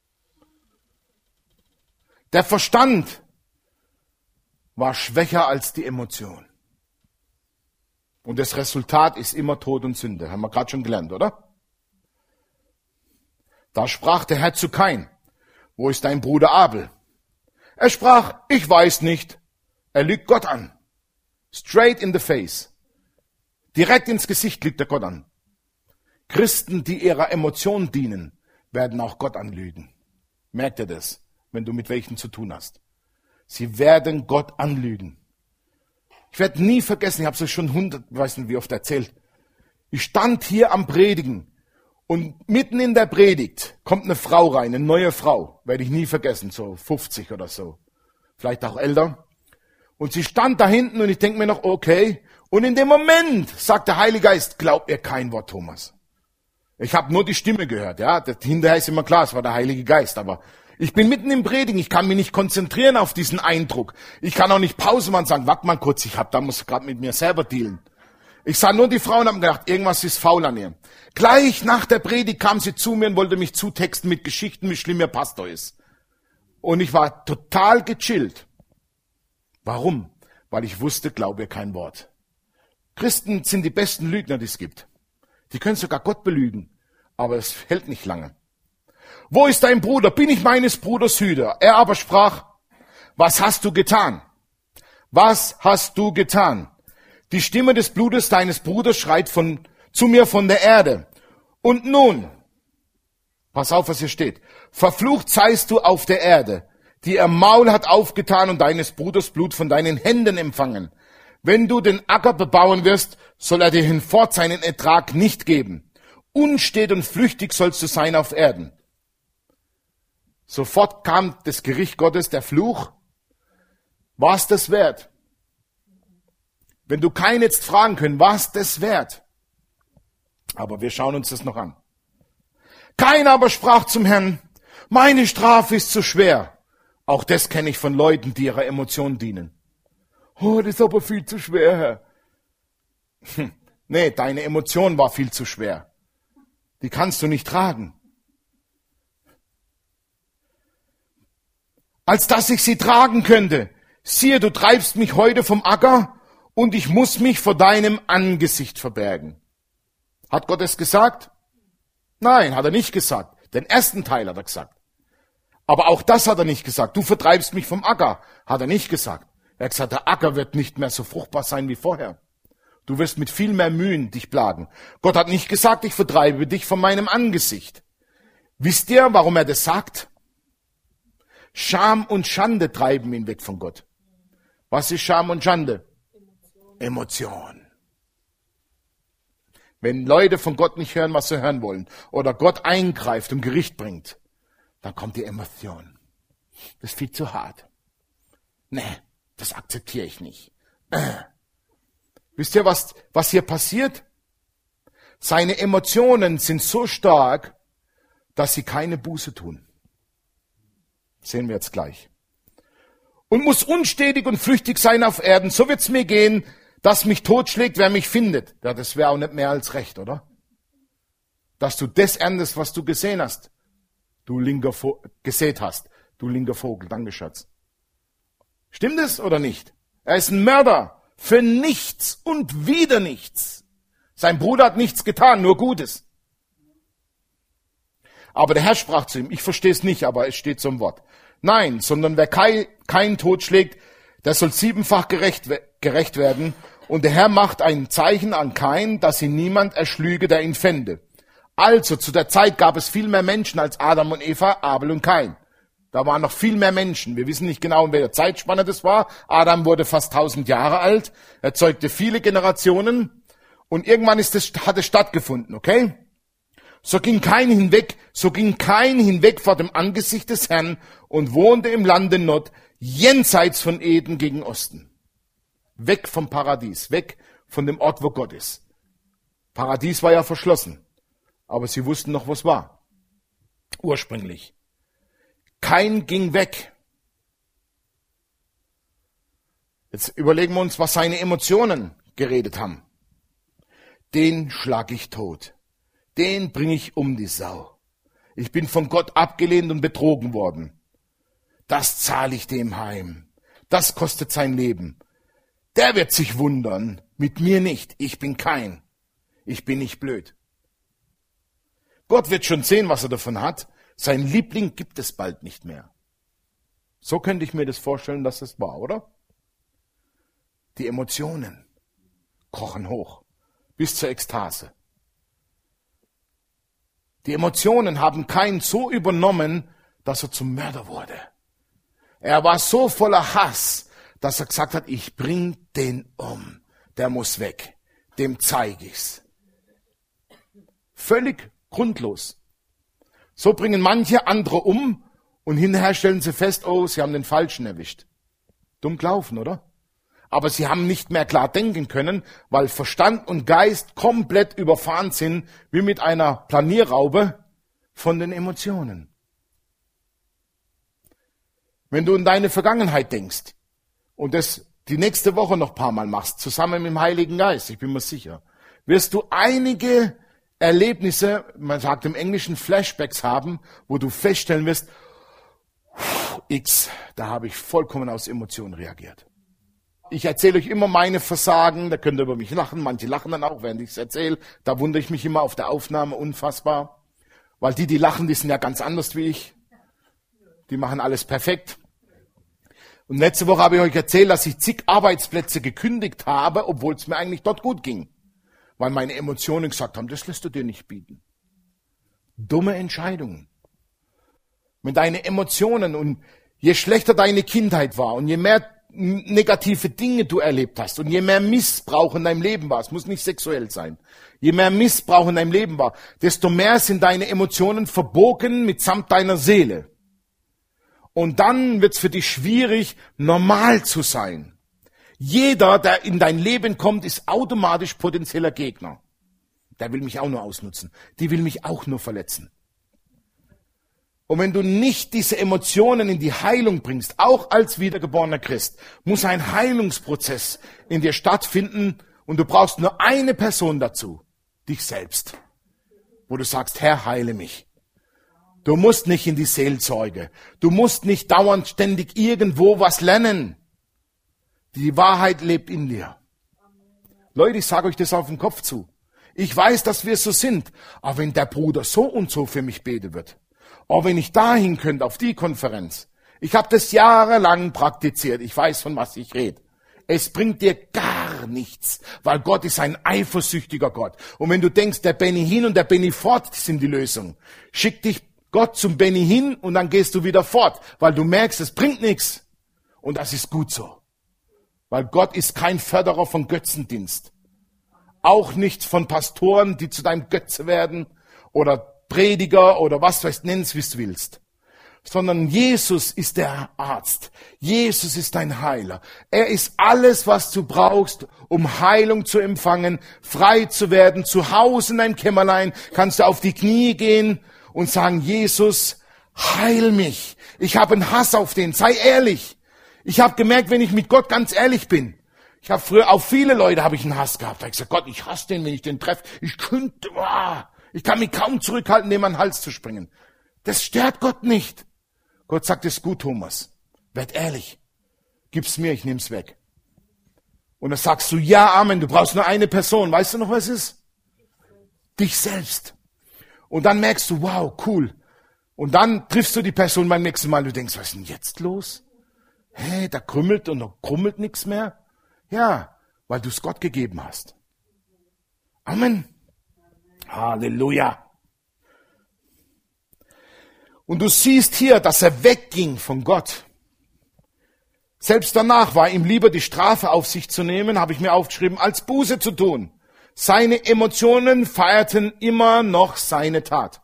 Der Verstand war schwächer als die Emotion. Und das Resultat ist immer Tod und Sünde. Haben wir gerade schon gelernt, oder? Da sprach der Herr zu Kain, wo ist dein Bruder Abel? Er sprach, ich weiß nicht. Er lügt Gott an. Straight in the face. Direkt ins Gesicht lügt er Gott an. Christen, die ihrer Emotion dienen, werden auch Gott anlügen. Merkt ihr das, wenn du mit welchen zu tun hast? Sie werden Gott anlügen. Ich werde nie vergessen, ich habe es schon hundert, weiß nicht wie oft erzählt. Ich stand hier am Predigen und mitten in der Predigt kommt eine Frau rein, eine neue Frau, werde ich nie vergessen, so fünfzig oder so, vielleicht auch älter. Und sie stand da hinten und ich denke mir noch, okay. Und in dem Moment sagt der Heilige Geist, glaub mir kein Wort, Thomas. Ich habe nur die Stimme gehört, ja. Das, hinterher ist immer klar, es war der Heilige Geist, aber ich bin mitten im Predigen, ich kann mich nicht konzentrieren auf diesen Eindruck. Ich kann auch nicht Pause machen und sagen, warte mal kurz, ich hab, da muss gerade mit mir selber dealen. Ich sah nur die Frau und habe gedacht, irgendwas ist faul an ihr. Gleich nach der Predigt kam sie zu mir und wollte mich zutexten mit Geschichten, wie schlimm ihr Pastor ist. Und ich war total gechillt. Warum? Weil ich wusste, glaube ihr kein Wort. Christen sind die besten Lügner, die es gibt. Die können sogar Gott belügen, aber es hält nicht lange. Wo ist dein Bruder? Bin ich meines Bruders Hüter? Er aber sprach, was hast du getan? Was hast du getan? Die Stimme des Blutes deines Bruders schreit von, zu mir von der Erde. Und nun, pass auf, was hier steht, verflucht seist du auf der Erde, die ihr Maul hat aufgetan und deines Bruders Blut von deinen Händen empfangen. Wenn du den Acker bebauen wirst, soll er dir hinfort seinen Ertrag nicht geben. Unstet und flüchtig sollst du sein auf Erden. Sofort kam das Gericht Gottes, der Fluch. War es das wert? Wenn du keinen jetzt fragen können, war es das wert? Aber wir schauen uns das noch an. Kain aber sprach zum Herrn, meine Strafe ist zu schwer. Auch das kenne ich von Leuten, die ihrer Emotionen dienen. Oh, das ist aber viel zu schwer, Herr. Hm, nee, deine Emotion war viel zu schwer. Die kannst du nicht tragen. Als dass ich sie tragen könnte. Siehe, du treibst mich heute vom Acker und ich muss mich vor deinem Angesicht verbergen. Hat Gott es gesagt? Nein, hat er nicht gesagt. Den ersten Teil hat er gesagt. Aber auch das hat er nicht gesagt. Du vertreibst mich vom Acker. Hat er nicht gesagt. Er hat gesagt, der Acker wird nicht mehr so fruchtbar sein wie vorher. Du wirst mit viel mehr Mühen dich plagen. Gott hat nicht gesagt, ich vertreibe dich von meinem Angesicht. Wisst ihr, warum er das sagt? Scham und Schande treiben ihn weg von Gott. Was ist Scham und Schande? Emotion. Emotion. Wenn Leute von Gott nicht hören, was sie hören wollen, oder Gott eingreift und Gericht bringt, dann kommt die Emotion. Das ist viel zu hart. Nee, das akzeptiere ich nicht. Äh. Wisst ihr, was, was hier passiert? Seine Emotionen sind so stark, dass sie keine Buße tun. Sehen wir jetzt gleich. Und muss unstetig und flüchtig sein auf Erden, so wird's mir gehen, dass mich totschlägt, wer mich findet. Ja, das wäre auch nicht mehr als recht, oder? Dass du das erntest, was du gesehen hast. Du linker Vo- gesät hast. Du linker Vogel, danke Schatz. Stimmt es oder nicht? Er ist ein Mörder. Für nichts und wieder nichts. Sein Bruder hat nichts getan, nur Gutes. Aber der Herr sprach zu ihm, ich verstehe es nicht, aber es steht so im Wort. Nein, sondern wer kein, keinen Tod schlägt, der soll siebenfach gerecht, gerecht werden. Und der Herr macht ein Zeichen an Kain, dass ihn niemand erschlüge, der ihn fände. Also, zu der Zeit gab es viel mehr Menschen als Adam und Eva, Abel und Kain. Da waren noch viel mehr Menschen. Wir wissen nicht genau, in welcher Zeitspanne das war. Adam wurde fast tausend Jahre alt, er zeugte viele Generationen und irgendwann ist das, hat es stattgefunden, okay? So ging Kain hinweg, so ging Kain hinweg vor dem Angesicht des Herrn und wohnte im Lande Nod, jenseits von Eden gegen Osten. Weg vom Paradies, weg von dem Ort, wo Gott ist. Paradies war ja verschlossen, aber sie wussten noch, was war. Ursprünglich. Kain ging weg. Jetzt überlegen wir uns, was seine Emotionen geredet haben. Den schlag ich tot. Den bringe ich um die Sau. Ich bin von Gott abgelehnt und betrogen worden. Das zahle ich dem heim. Das kostet sein Leben. Der wird sich wundern. Mit mir nicht. Ich bin Kain. Ich bin nicht blöd. Gott wird schon sehen, was er davon hat. Sein Liebling gibt es bald nicht mehr. So könnte ich mir das vorstellen, dass es war, oder? Die Emotionen kochen hoch bis zur Ekstase. Die Emotionen haben Kain so übernommen, dass er zum Mörder wurde. Er war so voller Hass, dass er gesagt hat, ich bring den um. Der muss weg. Dem zeige ich's. Völlig grundlos. So bringen manche andere um und hinterher stellen sie fest, oh, sie haben den Falschen erwischt. Dumm gelaufen, oder? Aber sie haben nicht mehr klar denken können, weil Verstand und Geist komplett überfahren sind, wie mit einer Planierraube von den Emotionen. Wenn du in deine Vergangenheit denkst und das die nächste Woche noch ein paar Mal machst, zusammen mit dem Heiligen Geist, ich bin mir sicher, wirst du einige Erlebnisse, man sagt im Englischen Flashbacks haben, wo du feststellen wirst, X, da habe ich vollkommen aus Emotionen reagiert. Ich erzähle euch immer meine Versagen, da könnt ihr über mich lachen, manche lachen dann auch, während ich es erzähle. Da wundere ich mich immer auf der Aufnahme, unfassbar. Weil die, die lachen, die sind ja ganz anders wie ich. Die machen alles perfekt. Und letzte Woche habe ich euch erzählt, dass ich zig Arbeitsplätze gekündigt habe, obwohl es mir eigentlich dort gut ging. Weil meine Emotionen gesagt haben, das lässt du dir nicht bieten. Dumme Entscheidungen. Wenn deine Emotionen und je schlechter deine Kindheit war und je mehr negative Dinge du erlebt hast und je mehr Missbrauch in deinem Leben war, es muss nicht sexuell sein, je mehr Missbrauch in deinem Leben war, desto mehr sind deine Emotionen verbogen mitsamt deiner Seele. Und dann wird es für dich schwierig, normal zu sein. Jeder, der in dein Leben kommt, ist automatisch potenzieller Gegner. Der will mich auch nur ausnutzen. Die will mich auch nur verletzen. Und wenn du nicht diese Emotionen in die Heilung bringst, auch als wiedergeborener Christ, muss ein Heilungsprozess in dir stattfinden und du brauchst nur eine Person dazu, dich selbst, wo du sagst, Herr, heile mich. Du musst nicht in die Seelsorge, du musst nicht dauernd ständig irgendwo was lernen. Die Wahrheit lebt in dir. Leute, ich sage euch das auf den Kopf zu. Ich weiß, dass wir so sind, aber wenn der Bruder so und so für mich beten wird, oh, wenn ich dahin könnte, auf die Konferenz. Ich habe das jahrelang praktiziert. Ich weiß, von was ich rede. Es bringt dir gar nichts, weil Gott ist ein eifersüchtiger Gott. Und wenn du denkst, der Benny hin und der Benny fort sind die Lösung, schick dich Gott zum Benny hin und dann gehst du wieder fort, weil du merkst, es bringt nichts. Und das ist gut so. Weil Gott ist kein Förderer von Götzendienst. Auch nicht von Pastoren, die zu deinem Götze werden oder Prediger oder was weiß, nenn's, wie du willst. Sondern Jesus ist der Arzt. Jesus ist dein Heiler. Er ist alles, was du brauchst, um Heilung zu empfangen, frei zu werden. Zu Hause in deinem Kämmerlein kannst du auf die Knie gehen und sagen, Jesus, heil mich. Ich habe einen Hass auf den. Sei ehrlich. Ich habe gemerkt, wenn ich mit Gott ganz ehrlich bin, ich habe früher auf viele Leute habe ich einen Hass gehabt. Da habe ich gesagt, Gott, ich hasse den, wenn ich den treffe. Ich könnte, ah, ich kann mich kaum zurückhalten, dem an den Hals zu springen. Das stört Gott nicht. Gott sagt, es ist gut, Thomas. Werd ehrlich. Gib's mir, ich nehm's weg. Und dann sagst du, ja, Amen, du brauchst nur eine Person. Weißt du noch, was es ist? Dich selbst. Und dann merkst du, wow, cool. Und dann triffst du die Person beim nächsten Mal. Du denkst, was ist denn jetzt los? Hä, da krümmelt und da krummelt nichts mehr. Ja, weil du es Gott gegeben hast. Amen. Halleluja. Und du siehst hier, dass er wegging von Gott. Selbst danach war ihm lieber die Strafe auf sich zu nehmen, habe ich mir aufgeschrieben, als Buße zu tun. Seine Emotionen feierten immer noch seine Tat.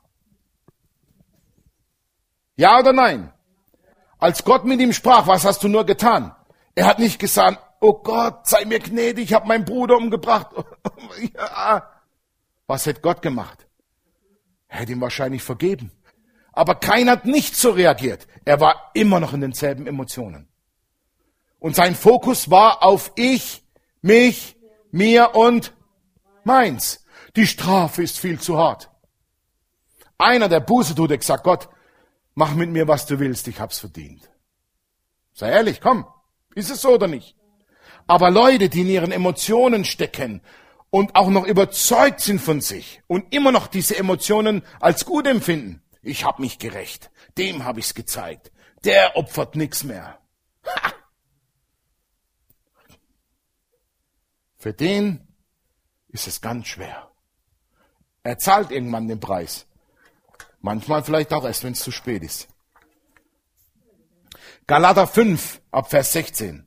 Ja oder nein? Als Gott mit ihm sprach, was hast du nur getan? Er hat nicht gesagt, oh Gott, sei mir gnädig, ich habe meinen Bruder umgebracht. Ja. Was hätte Gott gemacht? Er hätte ihm wahrscheinlich vergeben. Aber keiner hat nicht so reagiert. Er war immer noch in denselben Emotionen. Und sein Fokus war auf ich, mich, mir und meins. Die Strafe ist viel zu hart. Einer, der Buße tut, hat gesagt, Gott, mach mit mir, was du willst, ich hab's verdient. Sei ehrlich, komm, ist es so oder nicht? Aber Leute, die in ihren Emotionen stecken und auch noch überzeugt sind von sich und immer noch diese Emotionen als gut empfinden, ich hab mich gerecht, dem hab ich's gezeigt, der opfert nichts mehr. Ha! Für den ist es ganz schwer. Er zahlt irgendwann den Preis. Manchmal vielleicht auch erst, wenn es zu spät ist. Galater fünf, ab Vers sechzehn.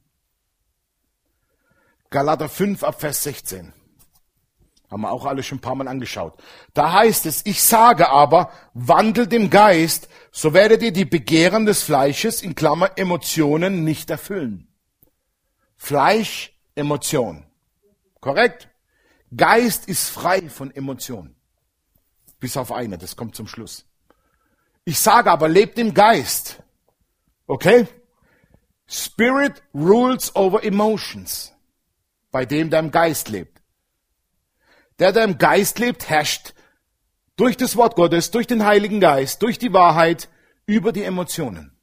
Galater fünf, ab Vers sechzehn. Haben wir auch alle schon ein paar Mal angeschaut. Da heißt es, ich sage aber, wandelt im Geist, so werdet ihr die Begehren des Fleisches, in Klammer Emotionen, nicht erfüllen. Fleisch, Emotion. Korrekt? Geist ist frei von Emotionen. Bis auf eine, das kommt zum Schluss. Ich sage aber, lebt im Geist. Okay? Spirit rules over emotions. Bei dem, der im Geist lebt. Der, der im Geist lebt, herrscht durch das Wort Gottes, durch den Heiligen Geist, durch die Wahrheit über die Emotionen.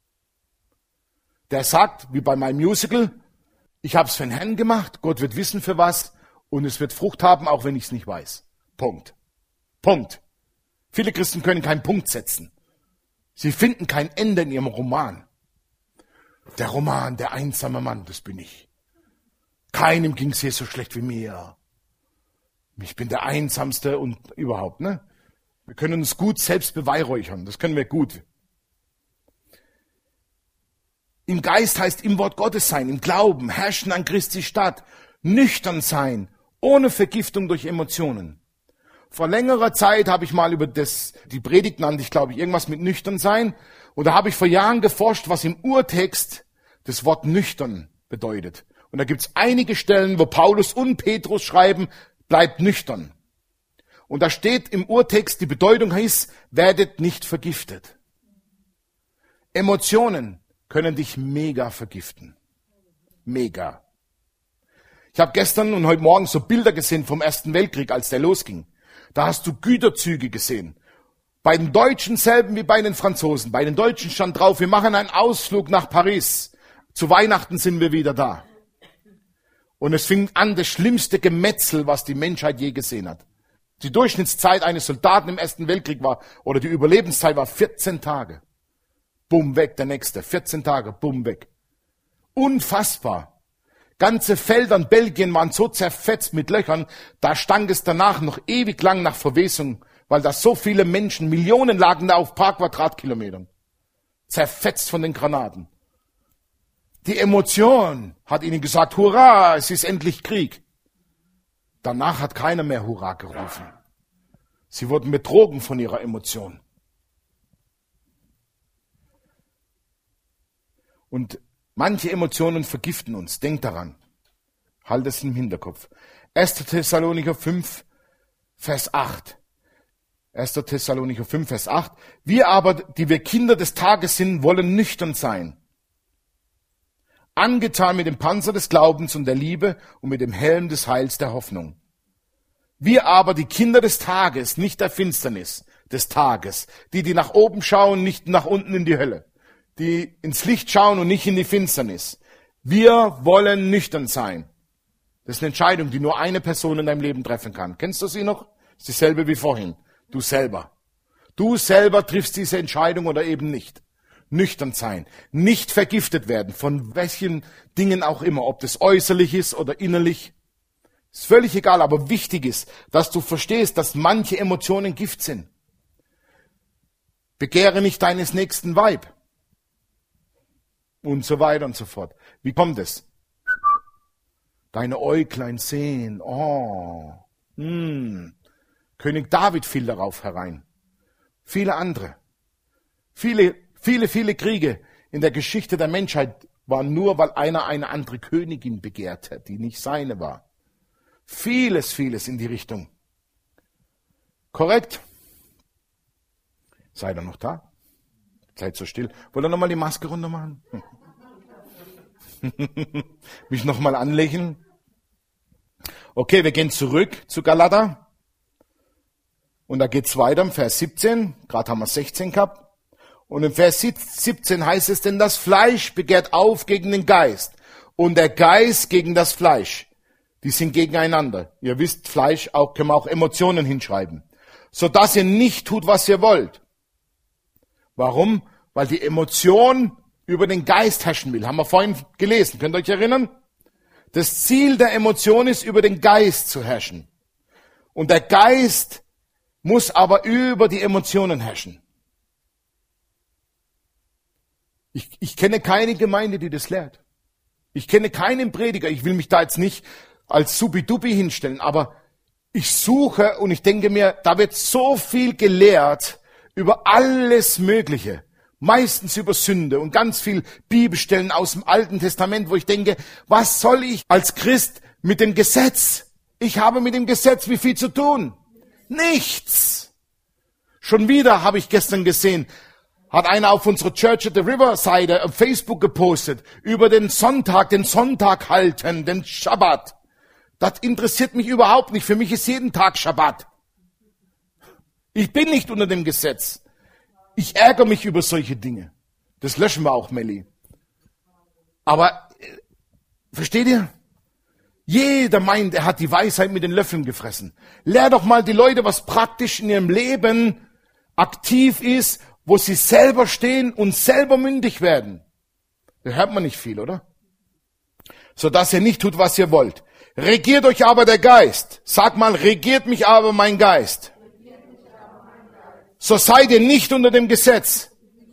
Der sagt, wie bei meinem Musical, ich habe es für den Herrn gemacht, Gott wird wissen für was und es wird Frucht haben, auch wenn ich es nicht weiß. Punkt. Punkt. Viele Christen können keinen Punkt setzen. Sie finden kein Ende in ihrem Roman. Der Roman, der einsame Mann, das bin ich. Keinem ging es hier so schlecht wie mir. Ich bin der Einsamste und überhaupt, ne? Wir können uns gut selbst beweihräuchern, das können wir gut. Im Geist heißt im Wort Gottes sein, im Glauben, herrschen an Christi Stadt, nüchtern sein, ohne Vergiftung durch Emotionen. Vor längerer Zeit habe ich mal über das, die Predigt nannte ich, glaube ich, irgendwas mit nüchtern sein. Und da habe ich vor Jahren geforscht, was im Urtext das Wort nüchtern bedeutet. Und da gibt es einige Stellen, wo Paulus und Petrus schreiben, bleibt nüchtern. Und da steht im Urtext, die Bedeutung heißt, werdet nicht vergiftet. Emotionen können dich mega vergiften. Mega. Ich habe gestern und heute Morgen so Bilder gesehen vom Ersten Weltkrieg, als der losging. Da hast du Güterzüge gesehen. Bei den Deutschen selben wie bei den Franzosen. Bei den Deutschen stand drauf, wir machen einen Ausflug nach Paris. Zu Weihnachten sind wir wieder da. Und es fing an, das schlimmste Gemetzel, was die Menschheit je gesehen hat. Die Durchschnittszeit eines Soldaten im Ersten Weltkrieg war, oder die Überlebenszeit war vierzehn Tage. Bumm, weg, der nächste. vierzehn Tage, bumm, weg. Unfassbar. Ganze Felder in Belgien waren so zerfetzt mit Löchern, da stank es danach noch ewig lang nach Verwesung, weil da so viele Menschen, Millionen lagen da auf paar Quadratkilometern. Zerfetzt von den Granaten. Die Emotion hat ihnen gesagt, hurra, es ist endlich Krieg. Danach hat keiner mehr Hurra gerufen. Sie wurden betrogen von ihrer Emotion. Und manche Emotionen vergiften uns. Denkt daran. Halt es im Hinterkopf. erster Thessalonicher fünf, Vers acht. erster Thessalonicher fünf, Vers acht. Wir aber, die wir Kinder des Tages sind, wollen nüchtern sein. Angetan mit dem Panzer des Glaubens und der Liebe und mit dem Helm des Heils der Hoffnung. Wir aber, die Kinder des Tages, nicht der Finsternis, des Tages, die, die nach oben schauen, nicht nach unten in die Hölle, die ins Licht schauen und nicht in die Finsternis. Wir wollen nüchtern sein. Das ist eine Entscheidung, die nur eine Person in deinem Leben treffen kann. Kennst du sie noch? Das ist dieselbe wie vorhin. Du selber. Du selber triffst diese Entscheidung oder eben nicht. Nüchtern sein, nicht vergiftet werden, von welchen Dingen auch immer, ob das äußerlich ist oder innerlich. Ist völlig egal, aber wichtig ist, dass du verstehst, dass manche Emotionen Gift sind. Begehre nicht deines nächsten Weib. Und so weiter und so fort. Wie kommt es? Deine Äuglein sehen, oh, hm. König David fiel darauf herein. Viele andere. Viele Viele, viele Kriege in der Geschichte der Menschheit waren nur, weil einer eine andere Königin begehrt hat, die nicht seine war. Vieles, vieles in die Richtung. Korrekt? Seid ihr noch da? Seid so still. Wollt ihr nochmal die Maske runter machen? Mich nochmal anlächeln? Okay, wir gehen zurück zu Galater. Und da geht's weiter im Vers siebzehn. Gerade haben wir sechzehn gehabt. Und im Vers siebzehn heißt es, denn das Fleisch begehrt auf gegen den Geist und der Geist gegen das Fleisch. Die sind gegeneinander. Ihr wisst, Fleisch auch, können wir auch Emotionen hinschreiben. Sodass ihr nicht tut, was ihr wollt. Warum? Weil die Emotion über den Geist herrschen will. Haben wir vorhin gelesen. Könnt ihr euch erinnern? Das Ziel der Emotion ist, über den Geist zu herrschen. Und der Geist muss aber über die Emotionen herrschen. Ich, ich kenne keine Gemeinde, die das lehrt. Ich kenne keinen Prediger. Ich will mich da jetzt nicht als Subidubi hinstellen, aber ich suche und ich denke mir, da wird so viel gelehrt über alles Mögliche. Meistens über Sünde und ganz viel Bibelstellen aus dem Alten Testament, wo ich denke, was soll ich als Christ mit dem Gesetz? Ich habe mit dem Gesetz wie viel zu tun? Nichts. Schon wieder habe ich gestern gesehen, hat einer auf unserer Church at the River Seite auf Facebook gepostet, über den Sonntag, den Sonntag halten, den Schabbat. Das interessiert mich überhaupt nicht. Für mich ist jeden Tag Schabbat. Ich bin nicht unter dem Gesetz. Ich ärgere mich über solche Dinge. Das löschen wir auch, Melli. Aber, äh, versteht ihr? Jeder meint, er hat die Weisheit mit den Löffeln gefressen. Lehr doch mal die Leute, was praktisch in ihrem Leben aktiv ist, wo sie selber stehen und selber mündig werden. Da hört man nicht viel, oder? Sodass ihr nicht tut, was ihr wollt. Regiert euch aber der Geist. Sag mal, regiert mich aber mein Geist. So seid ihr nicht unter dem Gesetz.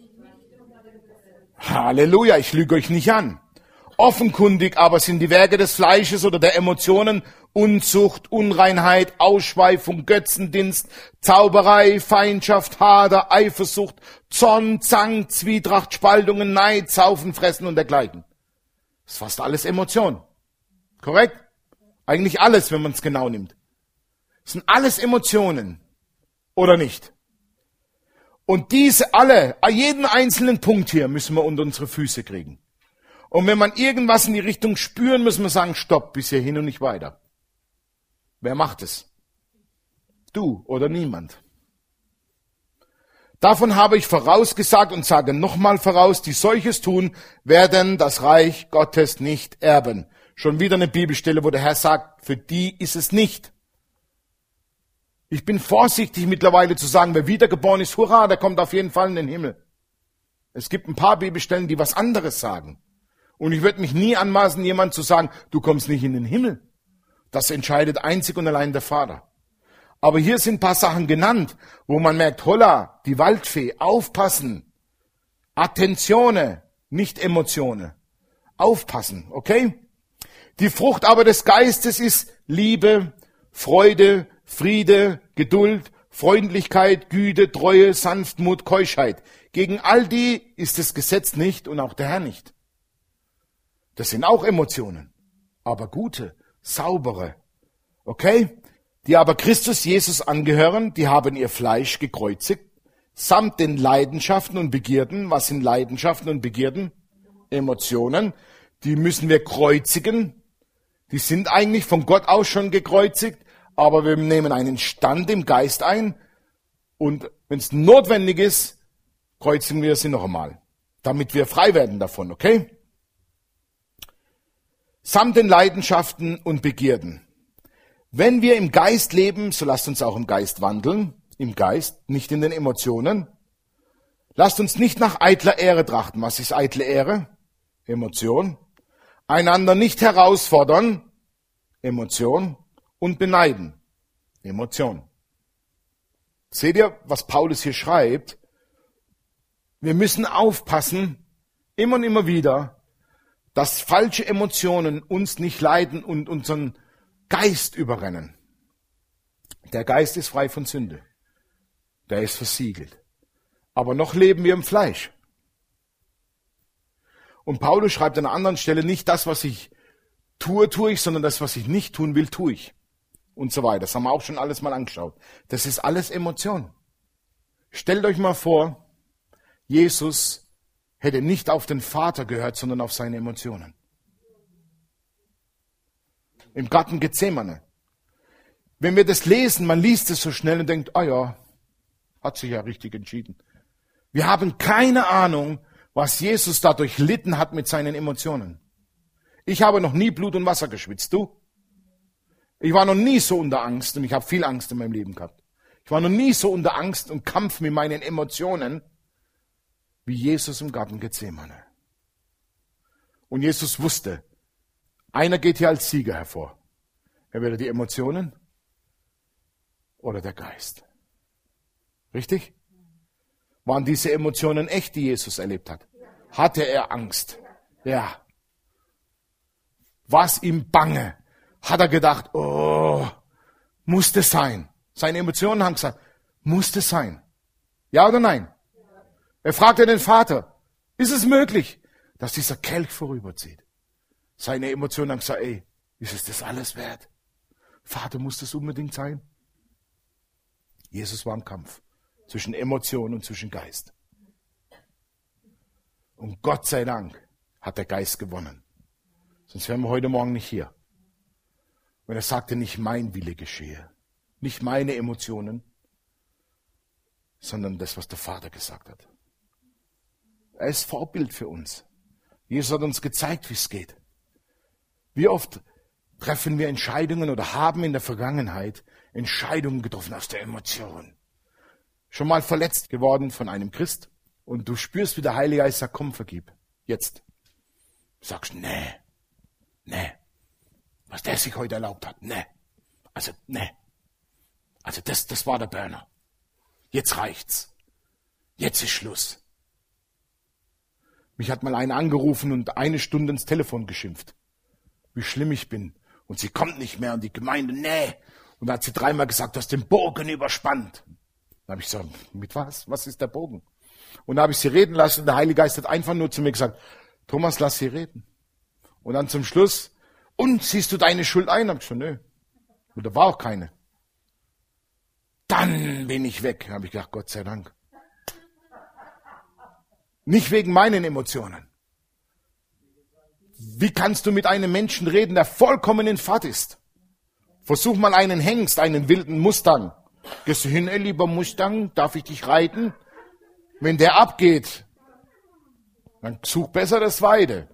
Halleluja, ich lüge euch nicht an. Offenkundig aber sind die Werke des Fleisches oder der Emotionen Unzucht, Unreinheit, Ausschweifung, Götzendienst, Zauberei, Feindschaft, Hader, Eifersucht, Zorn, Zank, Zwietracht, Spaltungen, Neid, Saufen, Fressen und dergleichen. Das ist fast alles Emotion. Korrekt? Eigentlich alles, wenn man es genau nimmt. Das sind alles Emotionen. Oder nicht? Und diese alle, jeden einzelnen Punkt hier müssen wir unter unsere Füße kriegen. Und wenn man irgendwas in die Richtung spüren, müssen wir sagen, stopp, bis hierhin und nicht weiter. Wer macht es? Du oder niemand. Davon habe ich vorausgesagt und sage nochmal voraus, die solches tun, werden das Reich Gottes nicht erben. Schon wieder eine Bibelstelle, wo der Herr sagt, für die ist es nicht. Ich bin vorsichtig mittlerweile zu sagen, wer wiedergeboren ist, hurra, der kommt auf jeden Fall in den Himmel. Es gibt ein paar Bibelstellen, die was anderes sagen. Und ich würde mich nie anmaßen, jemand zu sagen, du kommst nicht in den Himmel. Das entscheidet einzig und allein der Vater. Aber hier sind ein paar Sachen genannt, wo man merkt, holla, die Waldfee, aufpassen. Attentione, nicht Emotione. Aufpassen, okay? Die Frucht aber des Geistes ist Liebe, Freude, Friede, Geduld, Freundlichkeit, Güte, Treue, Sanftmut, Keuschheit. Gegen all die ist das Gesetz nicht und auch der Herr nicht. Das sind auch Emotionen, aber gute, saubere. Okay? Die aber Christus Jesus angehören, die haben ihr Fleisch gekreuzigt, samt den Leidenschaften und Begierden. Was sind Leidenschaften und Begierden? Emotionen. Die müssen wir kreuzigen. Die sind eigentlich von Gott aus schon gekreuzigt, aber wir nehmen einen Stand im Geist ein und wenn es notwendig ist, kreuzigen wir sie noch einmal, damit wir frei werden davon, okay? Samt den Leidenschaften und Begierden. Wenn wir im Geist leben, so lasst uns auch im Geist wandeln, im Geist, nicht in den Emotionen. Lasst uns nicht nach eitler Ehre trachten. Was ist eitle Ehre? Emotion. Einander nicht herausfordern, Emotion. Und beneiden, Emotion. Seht ihr, was Paulus hier schreibt? Wir müssen aufpassen, immer und immer wieder, dass falsche Emotionen uns nicht leiden und unseren Geist überrennen. Der Geist ist frei von Sünde. Der ist versiegelt. Aber noch leben wir im Fleisch. Und Paulus schreibt an einer anderen Stelle, nicht das, was ich tue, tue ich, sondern das, was ich nicht tun will, tue ich. Und so weiter. Das haben wir auch schon alles mal angeschaut. Das ist alles Emotion. Stellt euch mal vor, Jesus hätte nicht auf den Vater gehört, sondern auf seine Emotionen. Im Garten Gethsemane. Wenn wir das lesen, man liest es so schnell und denkt, ah ja, hat sich ja richtig entschieden. Wir haben keine Ahnung, was Jesus dadurch litten hat mit seinen Emotionen. Ich habe noch nie Blut und Wasser geschwitzt, du? Ich war noch nie so unter Angst und ich habe viel Angst in meinem Leben gehabt. Ich war noch nie so unter Angst und Kampf mit meinen Emotionen wie Jesus im Garten Gethsemane. Und Jesus wusste, Einer geht hier als Sieger hervor. Entweder die Emotionen oder der Geist. Richtig? Waren diese Emotionen echt, die Jesus erlebt hat? Hatte er Angst? Ja. War es ihm bange? Hat er gedacht, oh, muss das sein? Seine Emotionen haben gesagt, muss das sein? Ja oder nein? Er fragte den Vater, ist es möglich, dass dieser Kelch vorüberzieht? Seine Emotionen haben gesagt, ey, ist es das alles wert? Vater, muss das unbedingt sein? Jesus war im Kampf zwischen Emotion und zwischen Geist. Und Gott sei Dank hat der Geist gewonnen. Sonst wären wir heute Morgen nicht hier. Und er sagte, nicht mein Wille geschehe, nicht meine Emotionen, sondern das, was der Vater gesagt hat. Er ist Vorbild für uns. Jesus hat uns gezeigt, wie es geht. Wie oft treffen wir Entscheidungen oder haben in der Vergangenheit Entscheidungen getroffen aus der Emotion. Schon mal verletzt geworden von einem Christ und du spürst, wie der Heilige Geist sagt, komm, vergib. Jetzt. Du sagst, nee, nee. Was der sich heute erlaubt hat, nee. Also, nee. Also das, das war der Burner. Jetzt reicht's. Jetzt ist Schluss. Mich hat mal einer angerufen und eine Stunde ins Telefon geschimpft. Wie schlimm ich bin. Und sie kommt nicht mehr und die Gemeinde, nee. Und da hat sie dreimal gesagt, du hast den Bogen überspannt. Da habe ich gesagt, mit was? Was ist der Bogen? Und da habe ich sie reden lassen und der Heilige Geist hat einfach nur zu mir gesagt, Thomas, lass sie reden. Und dann zum Schluss, und siehst du deine Schuld ein? Da habe ich gesagt, nö. Und da war auch keine. Dann bin ich weg. Da habe ich gedacht, Gott sei Dank. Nicht wegen meinen Emotionen. Wie kannst du mit einem Menschen reden, der vollkommen in Fahrt ist? Versuch mal einen Hengst, einen wilden Mustang. Gehst du hin, ey, lieber Mustang, darf ich dich reiten? Wenn der abgeht, dann such besser das Weide.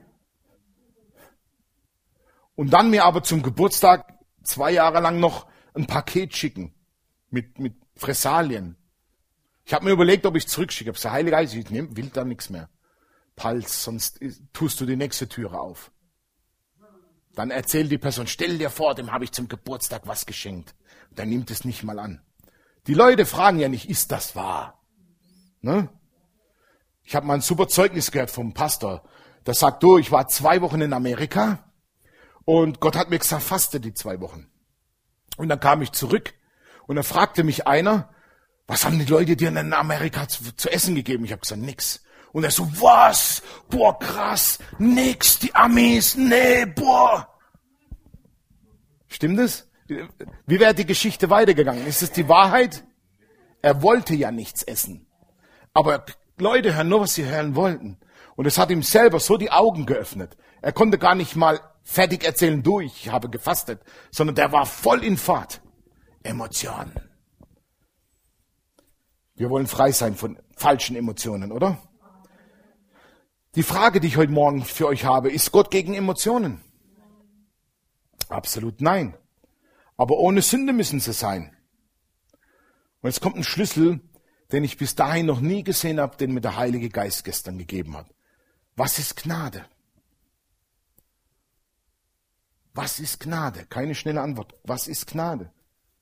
Und dann mir aber zum Geburtstag zwei Jahre lang noch ein Paket schicken. Mit, mit Fressalien. Ich habe mir überlegt, ob ich zurückschicke. Ich habe gesagt, Heilige Geist, ich nehm, will da nichts mehr. Pals, sonst tust du die nächste Türe auf. Dann erzählt die Person, stell dir vor, dem habe ich zum Geburtstag was geschenkt. Der nimmt es nicht mal an. Die Leute fragen ja nicht, ist das wahr? Ne? Ich habe mal ein super Zeugnis gehört vom Pastor. Der sagt, du, ich war zwei Wochen in Amerika und Gott hat mir gesagt, faste die zwei Wochen. Und dann kam ich zurück und dann fragte mich einer, was haben die Leute dir in Amerika zu, zu essen gegeben? Ich habe gesagt, nix. Und er so, was? Boah, krass, nix, die Amis, nee, boah. Stimmt es? Wie wäre die Geschichte weitergegangen? Ist es die Wahrheit? Er wollte ja nichts essen. Aber Leute hören nur, was sie hören wollten. Und es hat ihm selber so die Augen geöffnet. Er konnte gar nicht mal fertig erzählen, du, ich habe gefastet, sondern der war voll in Fahrt. Emotionen. Wir wollen frei sein von falschen Emotionen, oder? Die Frage, die ich heute Morgen für euch habe, ist Gott gegen Emotionen? Absolut nein. Aber ohne Sünde müssen sie sein. Und jetzt kommt ein Schlüssel, den ich bis dahin noch nie gesehen habe, den mir der Heilige Geist gestern gegeben hat. Was ist Gnade? Was ist Gnade? Keine schnelle Antwort. Was ist Gnade?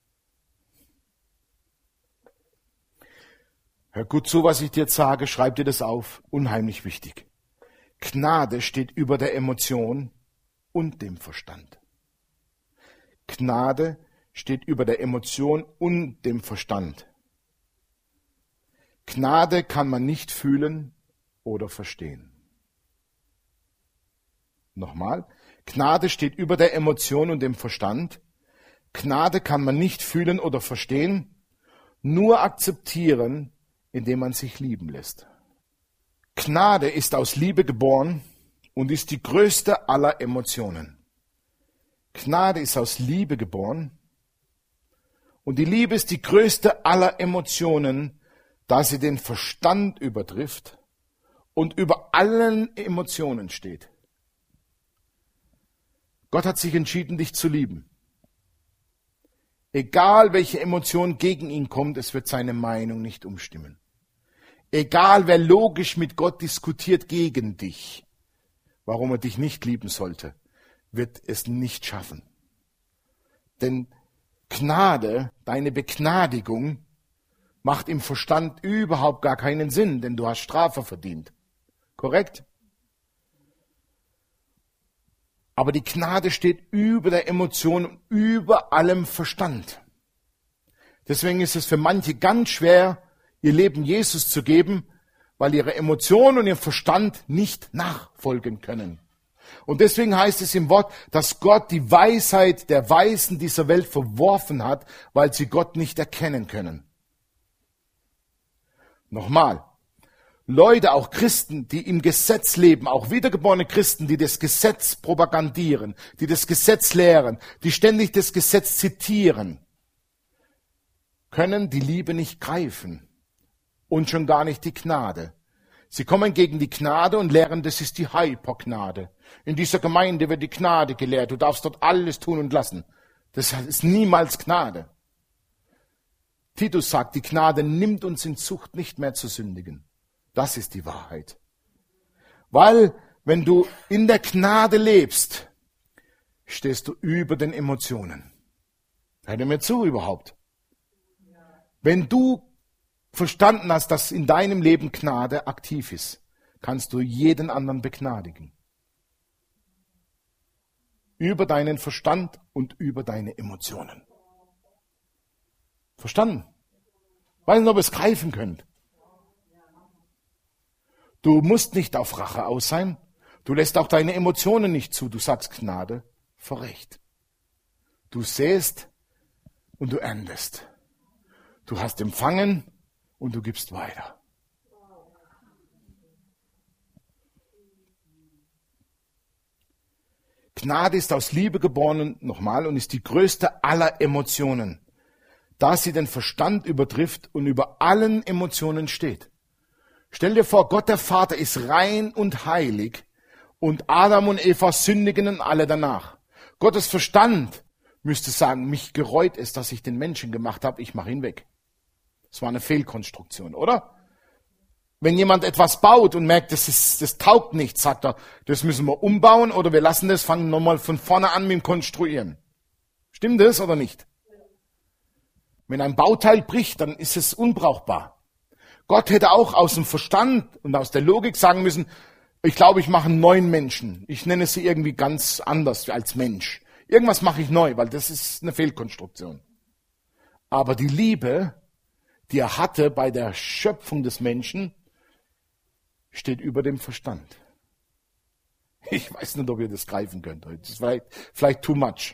Hör gut zu, was ich dir jetzt sage, schreib dir das auf. Unheimlich wichtig. Gnade steht über der Emotion und dem Verstand. Gnade steht über der Emotion und dem Verstand. Gnade kann man nicht fühlen oder verstehen. Nochmal. Gnade steht über der Emotion und dem Verstand. Gnade kann man nicht fühlen oder verstehen, nur akzeptieren, indem man sich lieben lässt. Gnade ist aus Liebe geboren und ist die größte aller Emotionen. Gnade ist aus Liebe geboren und die Liebe ist die größte aller Emotionen, da sie den Verstand übertrifft und über allen Emotionen steht. Gott hat sich entschieden, dich zu lieben. Egal welche Emotion gegen ihn kommt, es wird seine Meinung nicht umstimmen. Egal wer logisch mit Gott diskutiert gegen dich, warum er dich nicht lieben sollte. wird es nicht schaffen. Denn Gnade, deine Begnadigung, macht im Verstand überhaupt gar keinen Sinn, denn du hast Strafe verdient. Korrekt? Aber die Gnade steht über der Emotion und über allem Verstand. Deswegen ist es für manche ganz schwer, ihr Leben Jesus zu geben, weil ihre Emotionen und ihr Verstand nicht nachfolgen können. Und deswegen heißt es im Wort, dass Gott die Weisheit der Weisen dieser Welt verworfen hat, weil sie Gott nicht erkennen können. Nochmal. Leute, auch Christen, die im Gesetz leben, auch wiedergeborene Christen, die das Gesetz propagandieren, die das Gesetz lehren, die ständig das Gesetz zitieren, können die Liebe nicht greifen und schon gar nicht die Gnade. Sie kommen gegen die Gnade und lehren, das ist die Hypergnade. In dieser Gemeinde wird die Gnade gelehrt, du darfst dort alles tun und lassen. Das ist niemals Gnade. Titus sagt, die Gnade nimmt uns in Zucht, nicht mehr zu sündigen. Das ist die Wahrheit. Weil, wenn du in der Gnade lebst, stehst du über den Emotionen. Hört ihr mir zu überhaupt? Wenn du verstanden hast, dass in deinem Leben Gnade aktiv ist, kannst du jeden anderen begnadigen. Über deinen Verstand und über deine Emotionen. Verstanden? Weiß nicht, ob ihr es greifen könnt. Du musst nicht auf Rache aus sein. Du lässt auch deine Emotionen nicht zu. Du sagst Gnade vor Recht. Du säst und du erntest. Du hast empfangen und du gibst weiter. Gnade ist aus Liebe geboren, nochmal, und ist die größte aller Emotionen, da sie den Verstand übertrifft und über allen Emotionen steht. Stell dir vor, Gott der Vater ist rein und heilig und Adam und Eva sündigen und alle danach. Gottes Verstand müsste sagen, mich gereut es, dass ich den Menschen gemacht habe, ich mache ihn weg. Das war eine Fehlkonstruktion, oder? Wenn jemand etwas baut und merkt, das, ist, das taugt nichts, sagt er, das müssen wir umbauen oder wir lassen das, fangen nochmal von vorne an mit dem Konstruieren. Stimmt das oder nicht? Wenn ein Bauteil bricht, dann ist es unbrauchbar. Gott hätte auch aus dem Verstand und aus der Logik sagen müssen, ich glaube, ich mache einen neuen Menschen. Ich nenne sie irgendwie ganz anders als Mensch. Irgendwas mache ich neu, weil das ist eine Fehlkonstruktion. Aber die Liebe, die er hatte bei der Schöpfung des Menschen, steht über dem Verstand. Ich weiß nicht, ob ihr das greifen könnt. Das ist vielleicht, vielleicht too much.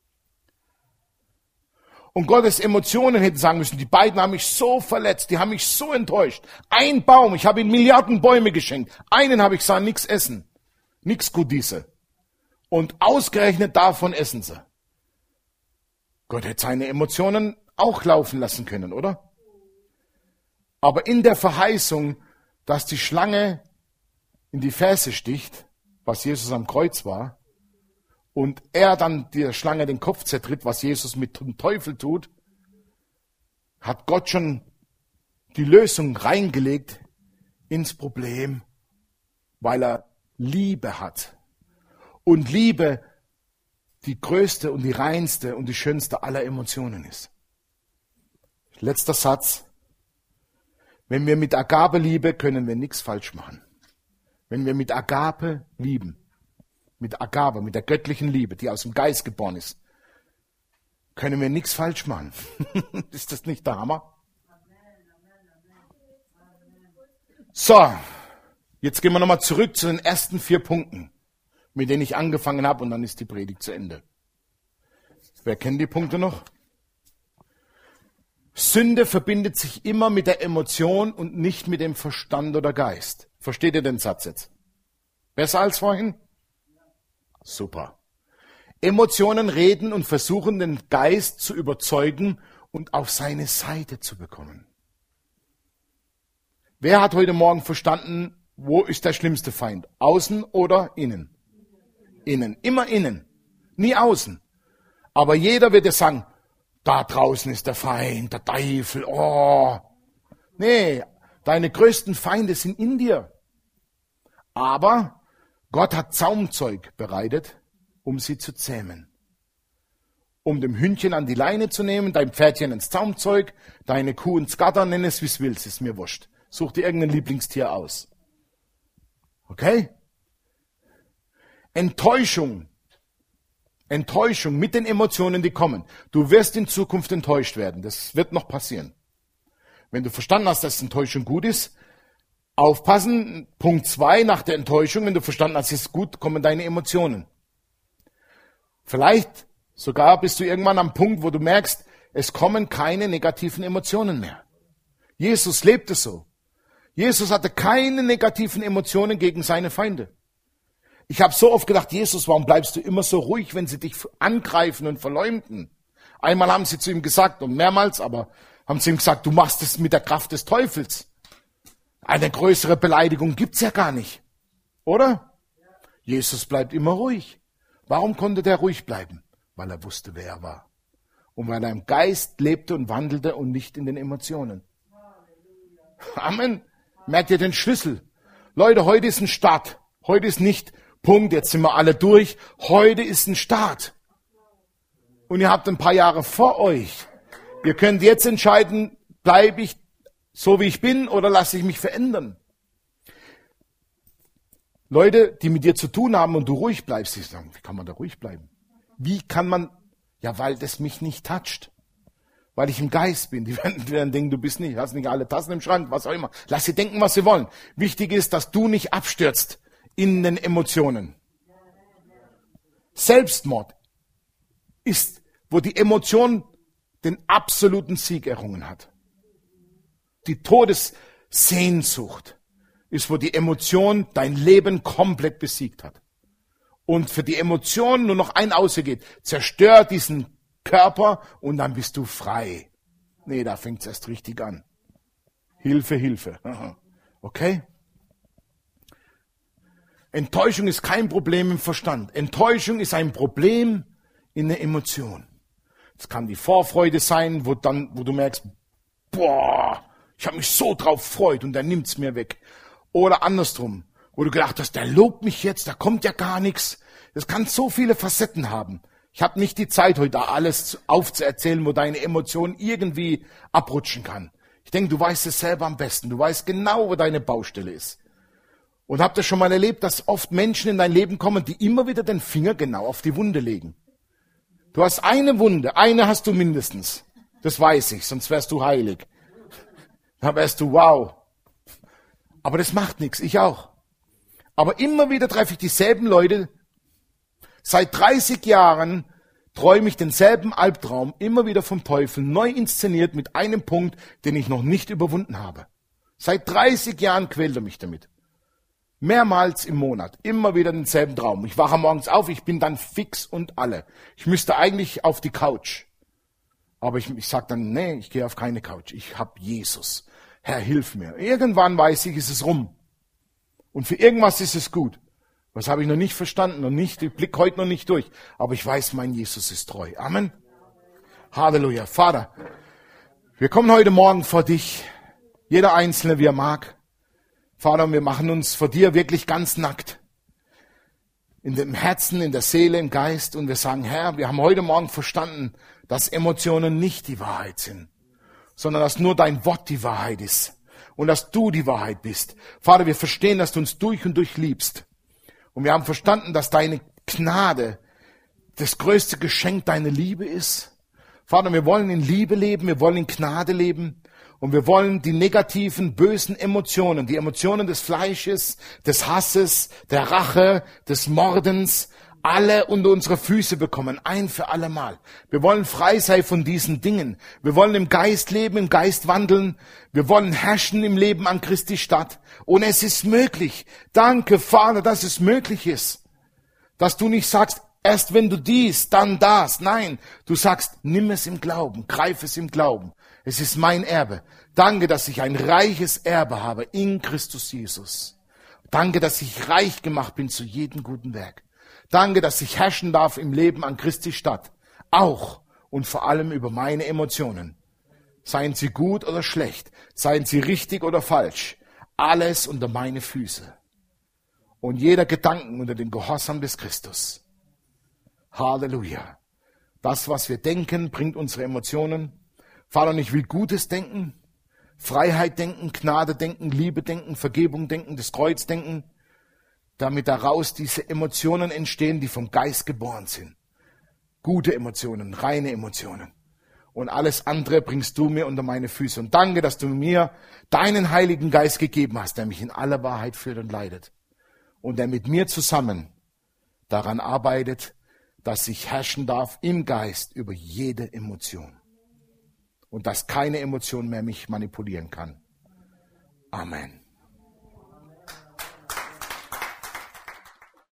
Und Gottes Emotionen hätten sagen müssen, die beiden haben mich so verletzt, die haben mich so enttäuscht. Ein Baum, ich habe ihnen Milliarden Bäume geschenkt. Einen habe ich gesagt, nichts essen, nichts Gutisse. Und ausgerechnet davon essen sie. Gott hätte seine Emotionen auch laufen lassen können, oder? Aber in der Verheißung, dass die Schlange in die Ferse sticht, was Jesus am Kreuz war, und er dann der Schlange den Kopf zertritt, was Jesus mit dem Teufel tut, hat Gott schon die Lösung reingelegt ins Problem, weil er Liebe hat. Und Liebe die größte und die reinste und die schönste aller Emotionen ist. Letzter Satz. Wenn wir mit Agape lieben, können wir nichts falsch machen. Wenn wir mit Agape lieben, mit Agape, mit der göttlichen Liebe, die aus dem Geist geboren ist, können wir nichts falsch machen. Ist das nicht der Hammer? So, jetzt gehen wir nochmal zurück zu den ersten vier Punkten, mit denen ich angefangen habe, und dann ist die Predigt zu Ende. Wer kennt die Punkte noch? Sünde verbindet sich immer mit der Emotion und nicht mit dem Verstand oder Geist. Versteht ihr den Satz jetzt? Besser als vorhin? Super. Emotionen reden und versuchen, den Geist zu überzeugen und auf seine Seite zu bekommen. Wer hat heute Morgen verstanden, wo ist der schlimmste Feind? Außen oder innen? Innen. Immer innen. Nie außen. Aber jeder wird ja sagen, da draußen ist der Feind, der Teufel, oh. Nee, deine größten Feinde sind in dir. Aber Gott hat Zaumzeug bereitet um sie zu zähmen. Um dem Hündchen an die Leine zu nehmen, dein Pferdchen ins Zaumzeug, deine Kuh ins Gatter, nenn es wie es willst, ist mir wurscht. Such dir irgendein Lieblingstier aus. Okay? Enttäuschung. Enttäuschung mit den Emotionen, die kommen. Du wirst in Zukunft enttäuscht werden. Das wird noch passieren. Wenn du verstanden hast, dass Enttäuschung gut ist, aufpassen. Punkt zwei, nach der Enttäuschung, wenn du verstanden hast, es ist gut, kommen deine Emotionen. Vielleicht sogar bist du irgendwann am Punkt, wo du merkst, es kommen keine negativen Emotionen mehr. Jesus lebte so. Jesus hatte keine negativen Emotionen gegen seine Feinde. Ich habe so oft gedacht, Jesus, warum bleibst du immer so ruhig, wenn sie dich angreifen und verleumden? Einmal haben sie zu ihm gesagt, und mehrmals, aber haben sie ihm gesagt, du machst es mit der Kraft des Teufels. Eine größere Beleidigung gibt's ja gar nicht. Oder? Jesus bleibt immer ruhig. Warum konnte der ruhig bleiben? Weil er wusste, wer er war. Und weil er im Geist lebte und wandelte und nicht in den Emotionen. Amen. Merkt ihr den Schlüssel? Leute, heute ist ein Start. Heute ist nicht Punkt, jetzt sind wir alle durch. Heute ist ein Start. Und ihr habt ein paar Jahre vor euch. Ihr könnt jetzt entscheiden, bleibe ich so wie ich bin oder lasse ich mich verändern. Leute, die mit dir zu tun haben und du ruhig bleibst, die sagen, wie kann man da ruhig bleiben? Wie kann man, ja, weil das mich nicht toucht. Weil ich im Geist bin. Die werden, die werden denken, du bist nicht, hast nicht alle Tassen im Schrank, was auch immer. Lass sie denken, was sie wollen. Wichtig ist, dass du nicht abstürzt in den Emotionen. Selbstmord ist, wo die Emotion den absoluten Sieg errungen hat. Die Todessehnsucht ist, wo die Emotion dein Leben komplett besiegt hat. Und für die Emotion nur noch ein Ausweg: zerstör diesen Körper und dann bist du frei. Nee, da fängt es erst richtig an. Hilfe, Hilfe. Okay? Enttäuschung ist kein Problem im Verstand. Enttäuschung ist ein Problem in der Emotion. Es kann die Vorfreude sein, wo dann, wo du merkst, boah, ich habe mich so drauf gefreut und der nimmt's mir weg. Oder andersrum, wo du gedacht hast, der lobt mich jetzt, da kommt ja gar nichts. Das kann so viele Facetten haben. Ich habe nicht die Zeit, heute da alles aufzuerzählen, wo deine Emotion irgendwie abrutschen kann. Ich denke, du weißt es selber am besten. Du weißt genau, wo deine Baustelle ist. Und habt ihr schon mal erlebt, dass oft Menschen in dein Leben kommen, die immer wieder den Finger genau auf die Wunde legen? Du hast eine Wunde, eine hast du mindestens. Das weiß ich, sonst wärst du heilig. Dann wärst du wow. Aber das macht nichts, ich auch. Aber immer wieder treffe ich dieselben Leute. Seit dreißig Jahren träume ich denselben Albtraum, immer wieder vom Teufel, neu inszeniert mit einem Punkt, den ich noch nicht überwunden habe. Seit dreißig Jahren quält er mich damit. Mehrmals im Monat, immer wieder denselben Traum. Ich wache morgens auf, ich bin dann fix und alle. Ich müsste eigentlich auf die Couch. Aber ich, ich sage dann, nee, ich gehe auf keine Couch. Ich habe Jesus. Herr, hilf mir. Irgendwann weiß ich, ist es rum. Und für irgendwas ist es gut. Das habe ich noch nicht verstanden und nicht, ich blicke heute noch nicht durch. Aber ich weiß, mein Jesus ist treu. Amen. Halleluja. Vater, wir kommen heute Morgen vor dich. Jeder Einzelne, wie er mag. Vater, wir machen uns vor dir wirklich ganz nackt. In dem Herzen, in der Seele, im Geist. Und wir sagen, Herr, wir haben heute Morgen verstanden, dass Emotionen nicht die Wahrheit sind, sondern dass nur dein Wort die Wahrheit ist. Und dass du die Wahrheit bist. Vater, wir verstehen, dass du uns durch und durch liebst. Und wir haben verstanden, dass deine Gnade das größte Geschenk deiner Liebe ist. Vater, wir wollen in Liebe leben, wir wollen in Gnade leben. Und wir wollen die negativen, bösen Emotionen, die Emotionen des Fleisches, des Hasses, der Rache, des Mordens, alle unter unsere Füße bekommen, ein für alle Mal. Wir wollen frei sein von diesen Dingen. Wir wollen im Geist leben, im Geist wandeln. Wir wollen herrschen im Leben an Christi Stadt. Und es ist möglich. Danke, Vater, dass es möglich ist. Dass du nicht sagst, erst wenn du dies, dann das. Nein, du sagst, nimm es im Glauben, greif es im Glauben. Es ist mein Erbe. Danke, dass ich ein reiches Erbe habe in Christus Jesus. Danke, dass ich reich gemacht bin zu jedem guten Werk. Danke, dass ich herrschen darf im Leben an Christi Stadt. Auch und vor allem über meine Emotionen. Seien sie gut oder schlecht, seien sie richtig oder falsch. Alles unter meine Füße. Und jeder Gedanken unter den Gehorsam des Christus. Halleluja. Das, was wir denken, bringt unsere Emotionen. Vater, und ich will Gutes denken, Freiheit denken, Gnade denken, Liebe denken, Vergebung denken, das Kreuz denken, damit daraus diese Emotionen entstehen, die vom Geist geboren sind. Gute Emotionen, reine Emotionen. Und alles andere bringst du mir unter meine Füße. Und danke, dass du mir deinen Heiligen Geist gegeben hast, der mich in aller Wahrheit führt und leitet. Und der mit mir zusammen daran arbeitet, dass ich herrschen darf im Geist über jede Emotion. Und dass keine Emotion mehr mich manipulieren kann. Amen.